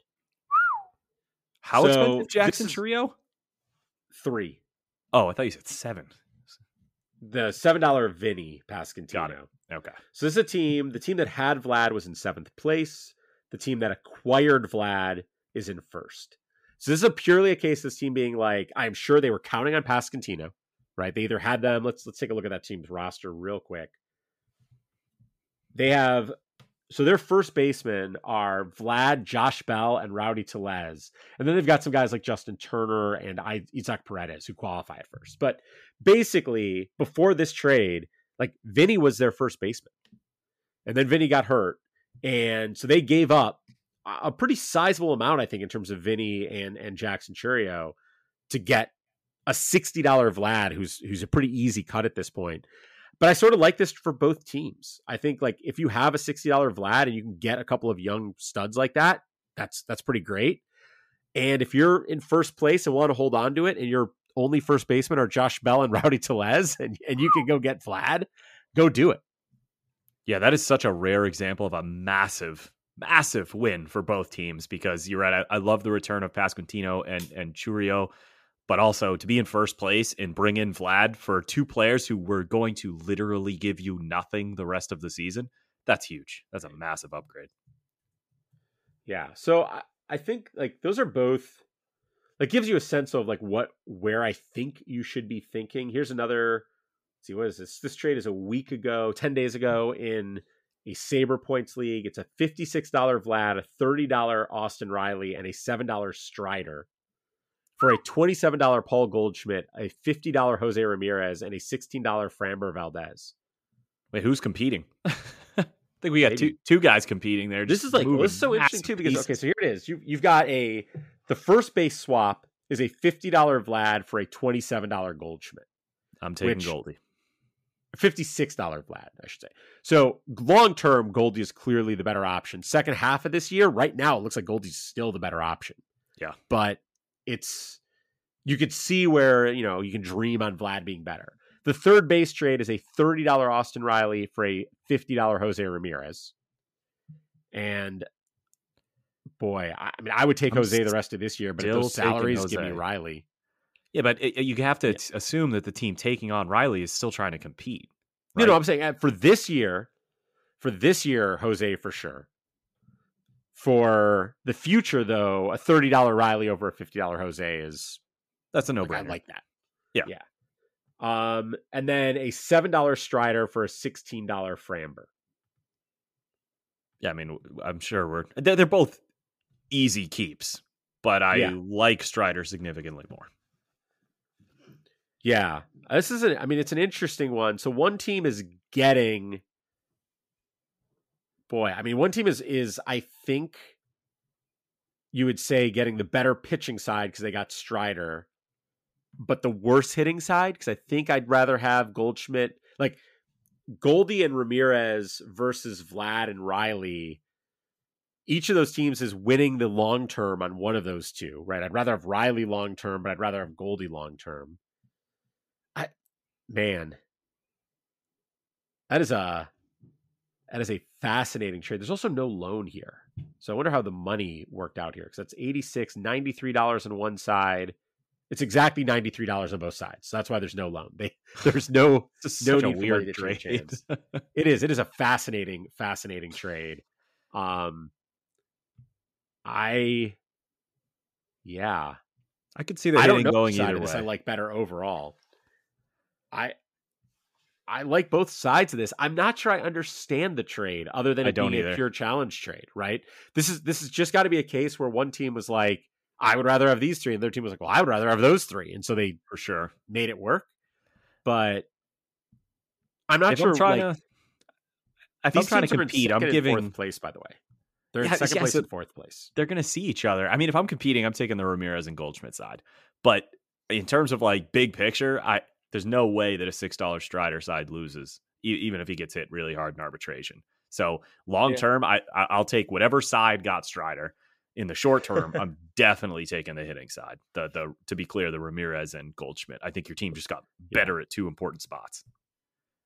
How So, expensive Jackson this is- Chourio? Three. Oh, I thought you said seven. The seven dollar Vinny Pasquantino. Got it. Okay. So this is a team, the team that had Vlad was in seventh place. The team that acquired Vlad is in first. So this is a purely a case of this team being like, I'm sure they were counting on Pasquantino, right? They either had them. Let's let's take a look at that team's roster real quick. They have, so their first basemen are Vlad, Josh Bell, and Rowdy Tellez. And then they've got some guys like Justin Turner and Isaac Paredes who qualify at first. But basically, before this trade, like Vinny was their first baseman. And then Vinny got hurt. And so they gave up a pretty sizable amount, I think, in terms of Vinny and, and Jackson Chourio to get a sixty dollar Vlad, who's who's a pretty easy cut at this point. But I sort of like this for both teams. I think like if you have a sixty dollar Vlad and you can get a couple of young studs like that, that's that's pretty great. And if you're in first place and want to hold on to it, and your only first baseman are Josh Bell and Rowdy Tellez, and, and you can go get Vlad, go do it. Yeah, that is such a rare example of a massive, massive win for both teams, because you're right. I, I love the return of Pasquantino and, and Chourio, but also to be in first place and bring in Vlad for two players who were going to literally give you nothing the rest of the season. That's huge. That's a massive upgrade. Yeah. So I, I think like those are both, like gives you a sense of like what, where I think you should be thinking. Here's another, let's see, what is this? This trade is a week ago, ten days ago in a Saber Points League. It's a fifty-six dollar Vlad, a thirty dollar Austin Riley, and a seven dollar Strider for a twenty-seven dollar Paul Goldschmidt, a fifty dollar Jose Ramirez, and a sixteen dollar Framber Valdez. Wait, who's competing? I think we got Maybe. two two guys competing there. This is like, well, this is so interesting too, because, okay, so here it is. You, you've got a, the first base swap is a fifty dollar Vlad for a twenty-seven dollar Goldschmidt. I'm taking which, Goldie. fifty-six dollar Vlad, I should say. So long-term, Goldie is clearly the better option. Second half of this year, right now, it looks like Goldie's still the better option. Yeah. But it's, you could see where, you know, you can dream on Vlad being better. The third base trade is a thirty dollar Austin Riley for a fifty dollar Jose Ramirez. And boy, I, I mean, I would take I'm Jose the rest of this year, but if those still taking salaries give me Jose. Riley. Yeah, but it, you have to t- assume that the team taking on Riley is still trying to compete. No, right? no, I'm saying uh, for this year, for this year, Jose for sure. For the future, though, a thirty dollar Riley over a fifty dollar Jose is, That's a no like, I brainer. like that. Yeah. Yeah. Um, and then a seven dollar Strider for a sixteen dollar Framber. Yeah, I mean, I'm sure we're they're, they're both easy keeps, but I Yeah. like Strider significantly more. Yeah. This is a, I mean, it's an interesting one. So one team is getting, boy, I mean, one team is, is, I think you would say getting the better pitching side because they got Strider, but the worse hitting side, because I think I'd rather have Goldschmidt, like Goldie and Ramirez versus Vlad and Riley. Each of those teams is winning the long term on one of those two, right? I'd rather have Riley long term, but I'd rather have Goldie long term. I, man, that is a that is a fascinating trade. There's also no loan here, so I wonder how the money worked out here, because that's eighty-six, ninety-three dollars on one side. It's exactly ninety-three dollars on both sides. So that's why there's no loan. They, there's no, It's no such a need for money weird to change trade. hands. It is. It is a fascinating, fascinating trade. Um, I, yeah, I could see the I don't hitting know going which side either of this way. I like better overall. I, I like both sides of this. I'm not sure I understand the trade, other than I it don't being either. a pure challenge trade. Right? This is this has just got to be a case where one team was like, I would rather have these three, and the other team was like, well, I would rather have those three, and so they For sure. made it work. But I'm not If sure. I'm trying like, to, if I'm these trying to teams are in compete, I'm second and giving. fourth place. By the way, they're in Yeah, second yeah, place so- and fourth place. They're going to see each other. I mean, if I'm competing, I'm taking the Ramirez and Goldschmidt side. But in terms of like big picture, I there's no way that a six dollar Strider side loses, e- even if he gets hit really hard in arbitration. So long Yeah. term, I I- I'll take whatever side got Strider. In the short term, I'm definitely taking the hitting side. The the to be clear, the Ramirez and Goldschmidt. I think your team just got better at two important spots.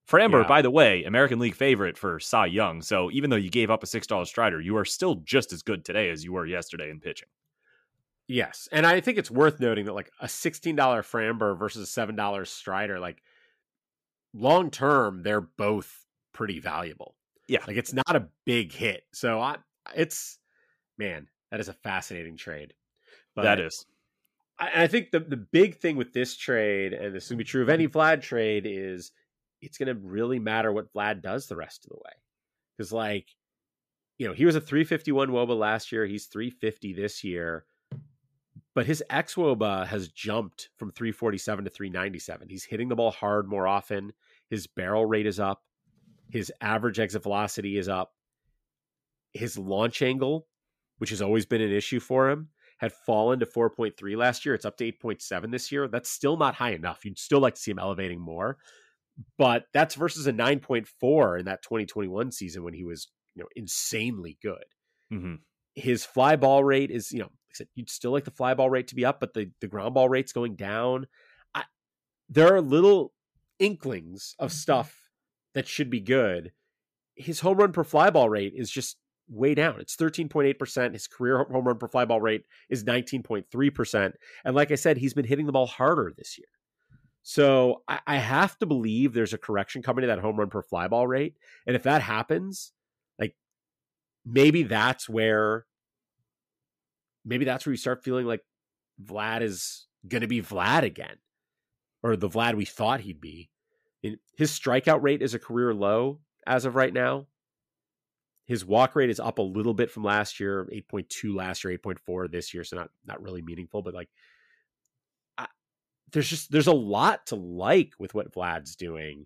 Framber, Yeah. by the way, American League favorite for Cy Young. So even though you gave up a six dollar Strider, you are still just as good today as you were yesterday in pitching. Yes. And I think it's worth noting that like a sixteen dollar Framber versus a seven dollar Strider, like long term, they're both pretty valuable. Yeah. Like it's not a big hit. So I, it's, man, that is a fascinating trade. But that is. I, I think the, the big thing with this trade, and this is going to be true of any Vlad trade, is it's going to really matter what Vlad does the rest of the way. Because, like, you know, he was a three fifty-one W O B A last year. He's three fifty this year. But his ex-W O B A has jumped from three forty-seven to three ninety-seven. He's hitting the ball hard more often. His barrel rate is up. His average exit velocity is up. His launch angle, which has always been an issue for him, had fallen to four point three last year. It's up to eight point seven this year. That's still not high enough. You'd still like to see him elevating more. But that's versus a nine point four in that twenty twenty-one season when he was, you know, insanely good. Mm-hmm. His fly ball rate is, you know, like I said, you'd still like the fly ball rate to be up, but the, the ground ball rate's going down. I, there are little inklings of stuff that should be good. His home run per fly ball rate is just way down. It's thirteen point eight percent. His career home run per fly ball rate is nineteen point three percent. And like I said, he's been hitting the ball harder this year. So I, I have to believe there's a correction coming to that home run per fly ball rate. And if that happens, like maybe that's where, maybe that's where you start feeling like Vlad is going to be Vlad again, or the Vlad we thought he'd be. His strikeout rate is a career low as of right now. His walk rate is up a little bit from last year, eight point two last year, eight point four this year. So not, not really meaningful, but like, I, there's just, there's a lot to like with what Vlad's doing,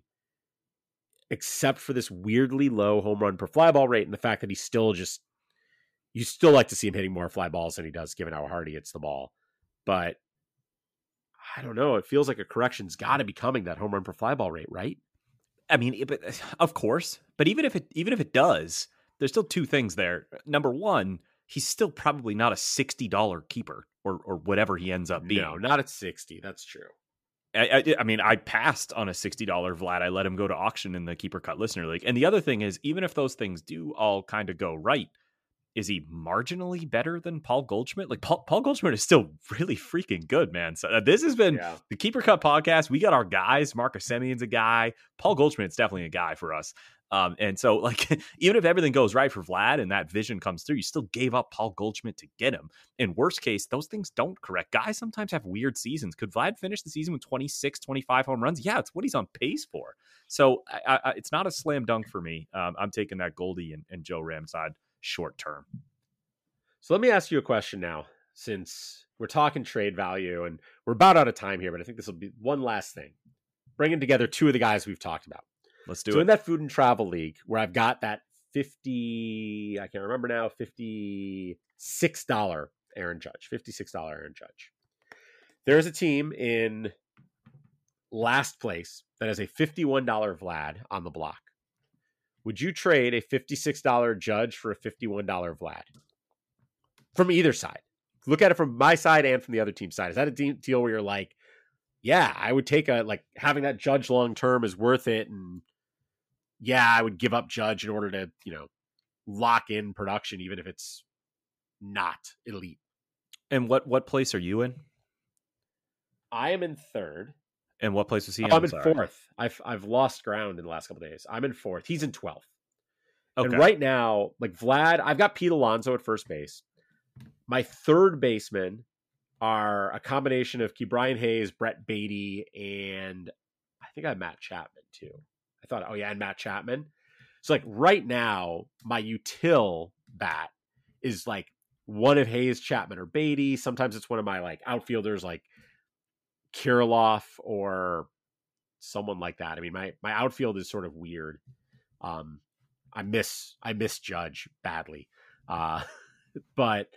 except for this weirdly low home run per fly ball rate. And the fact that he's still just, you still like to see him hitting more fly balls than he does, given how hard he hits the ball. But I don't know. It feels like a correction's got to be coming, that home run per fly ball rate, right? I mean, but of course, but even if it, even if it does, there's still two things there. Number one, he's still probably not a sixty dollar keeper or or whatever he ends up being. No, not at sixty. That's true. I, I, I mean, I passed on a sixty dollar Vlad. I let him go to auction in the Keeper Cut Listener League. And the other thing is, even if those things do all kind of go right, is he marginally better than Paul Goldschmidt? Like Paul, Paul Goldschmidt is still really freaking good, man. So uh, this has been yeah. the Keeper Cut podcast. We got our guys. Marcus Semion's a guy. Paul Goldschmidt's definitely a guy for us. Um, and so, like, even if everything goes right for Vlad and that vision comes through, you still gave up Paul Goldschmidt to get him. In worst case, those things don't correct. Guys sometimes have weird seasons. Could Vlad finish the season with twenty-six, twenty-five home runs? Yeah, it's what he's on pace for. So I, I, it's not a slam dunk for me. Um, I'm taking that Goldie and, and Joe Ram side short term. So let me ask you a question now, since we're talking trade value and we're about out of time here, but I think this will be one last thing. Bringing together two of the guys we've talked about. Let's do so it. So in that food and travel league where I've got that fifty, I can't remember now, fifty-six dollar Aaron Judge, fifty-six dollar Aaron Judge. There's a team in last place that has a fifty-one dollar Vlad on the block. Would you trade a fifty-six dollar Judge for a fifty-one dollar Vlad? From either side. Look at it from my side and from the other team's side. Is that a de- deal where you're like, yeah, I would take a, like, having that Judge long term is worth it, and yeah, I would give up Judge in order to, you know, lock in production, even if it's not elite. And what, what place are you in? I am in third. And what place was he in? I'm in Sorry. fourth. I've I've lost ground in the last couple of days. I'm in fourth. He's in twelfth. Okay. And right now, like Vlad, I've got Pete Alonso at first base. My third basemen are a combination of Ke'Bryan Hayes, Brett Beatty, and I think I have Matt Chapman too. I thought, oh yeah, and Matt Chapman. So like right now, my util bat is like one of Hayes, Chapman, or Beatty. Sometimes it's one of my like outfielders like Kirilloff or someone like that. I mean, my, my outfield is sort of weird. Um, I miss, I miss Judge badly. Uh, but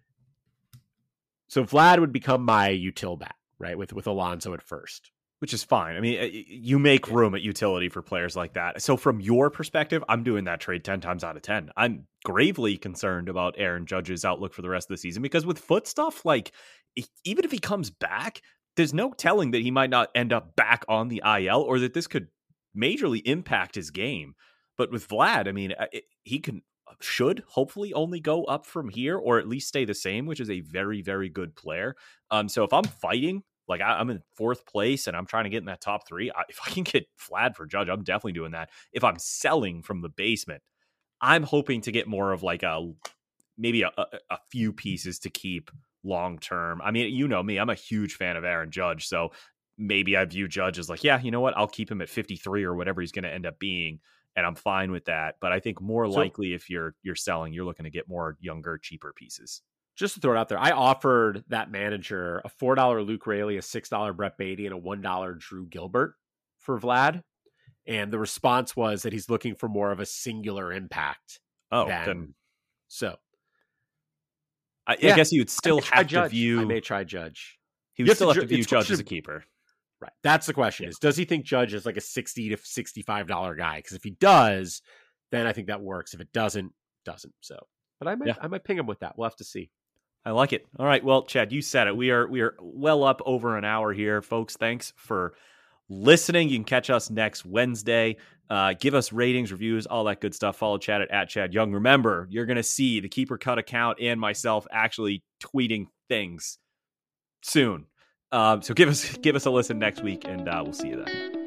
so Vlad would become my util bat, right? With, with Alonso at first. Which is fine. I mean, you make room at utility for players like that. So from your perspective, I'm doing that trade ten times out of ten. I'm gravely concerned about Aaron Judge's outlook for the rest of the season because with foot stuff, like even if he comes back, there's no telling that he might not end up back on the I L or that this could majorly impact his game. But with Vlad, I mean, it, he can should hopefully only go up from here, or at least stay the same, which is a very, very good player. Um, so if I'm fighting, like I, I'm in fourth place and I'm trying to get in that top three, I, if I can get Vlad for Judge, I'm definitely doing that. If I'm selling from the basement, I'm hoping to get more of like a maybe a, a, a few pieces to keep long term. I mean, you know me, I'm a huge fan of Aaron Judge, so maybe I view Judge as like, yeah, you know what, I'll keep him at fifty-three or whatever he's going to end up being, and I'm fine with that. But I think more So- likely if you're you're selling, you're looking to get more younger, cheaper pieces. Just to throw it out there, I offered that manager a four dollar Luke Raley, a six dollar Brett Beatty, and a one dollar Drew Gilbert for Vlad. And the response was that he's looking for more of a singular impact. Oh, than, then so I, Yeah. I guess you would still I have to Judge. view. I may try Judge. He You would have still to have to ju- view it's Judge as a question- keeper. Right. That's the question Yeah. is, does he think Judge is like a sixty to sixty-five dollar guy? Because if he does, then I think that works. If it doesn't, doesn't. So, but I might, Yeah. I might ping him with that. We'll have to see. I like it. All right. Well, Chad, you said it. We are we are well up over an hour here, folks. Thanks for listening. You can catch us next Wednesday. Uh, give us ratings, reviews, all that good stuff. Follow Chad at, at Chad Young. Remember, you're going to see the Keeper Cut account and myself actually tweeting things soon. Um, so give us give us a listen next week, and uh, we'll see you then.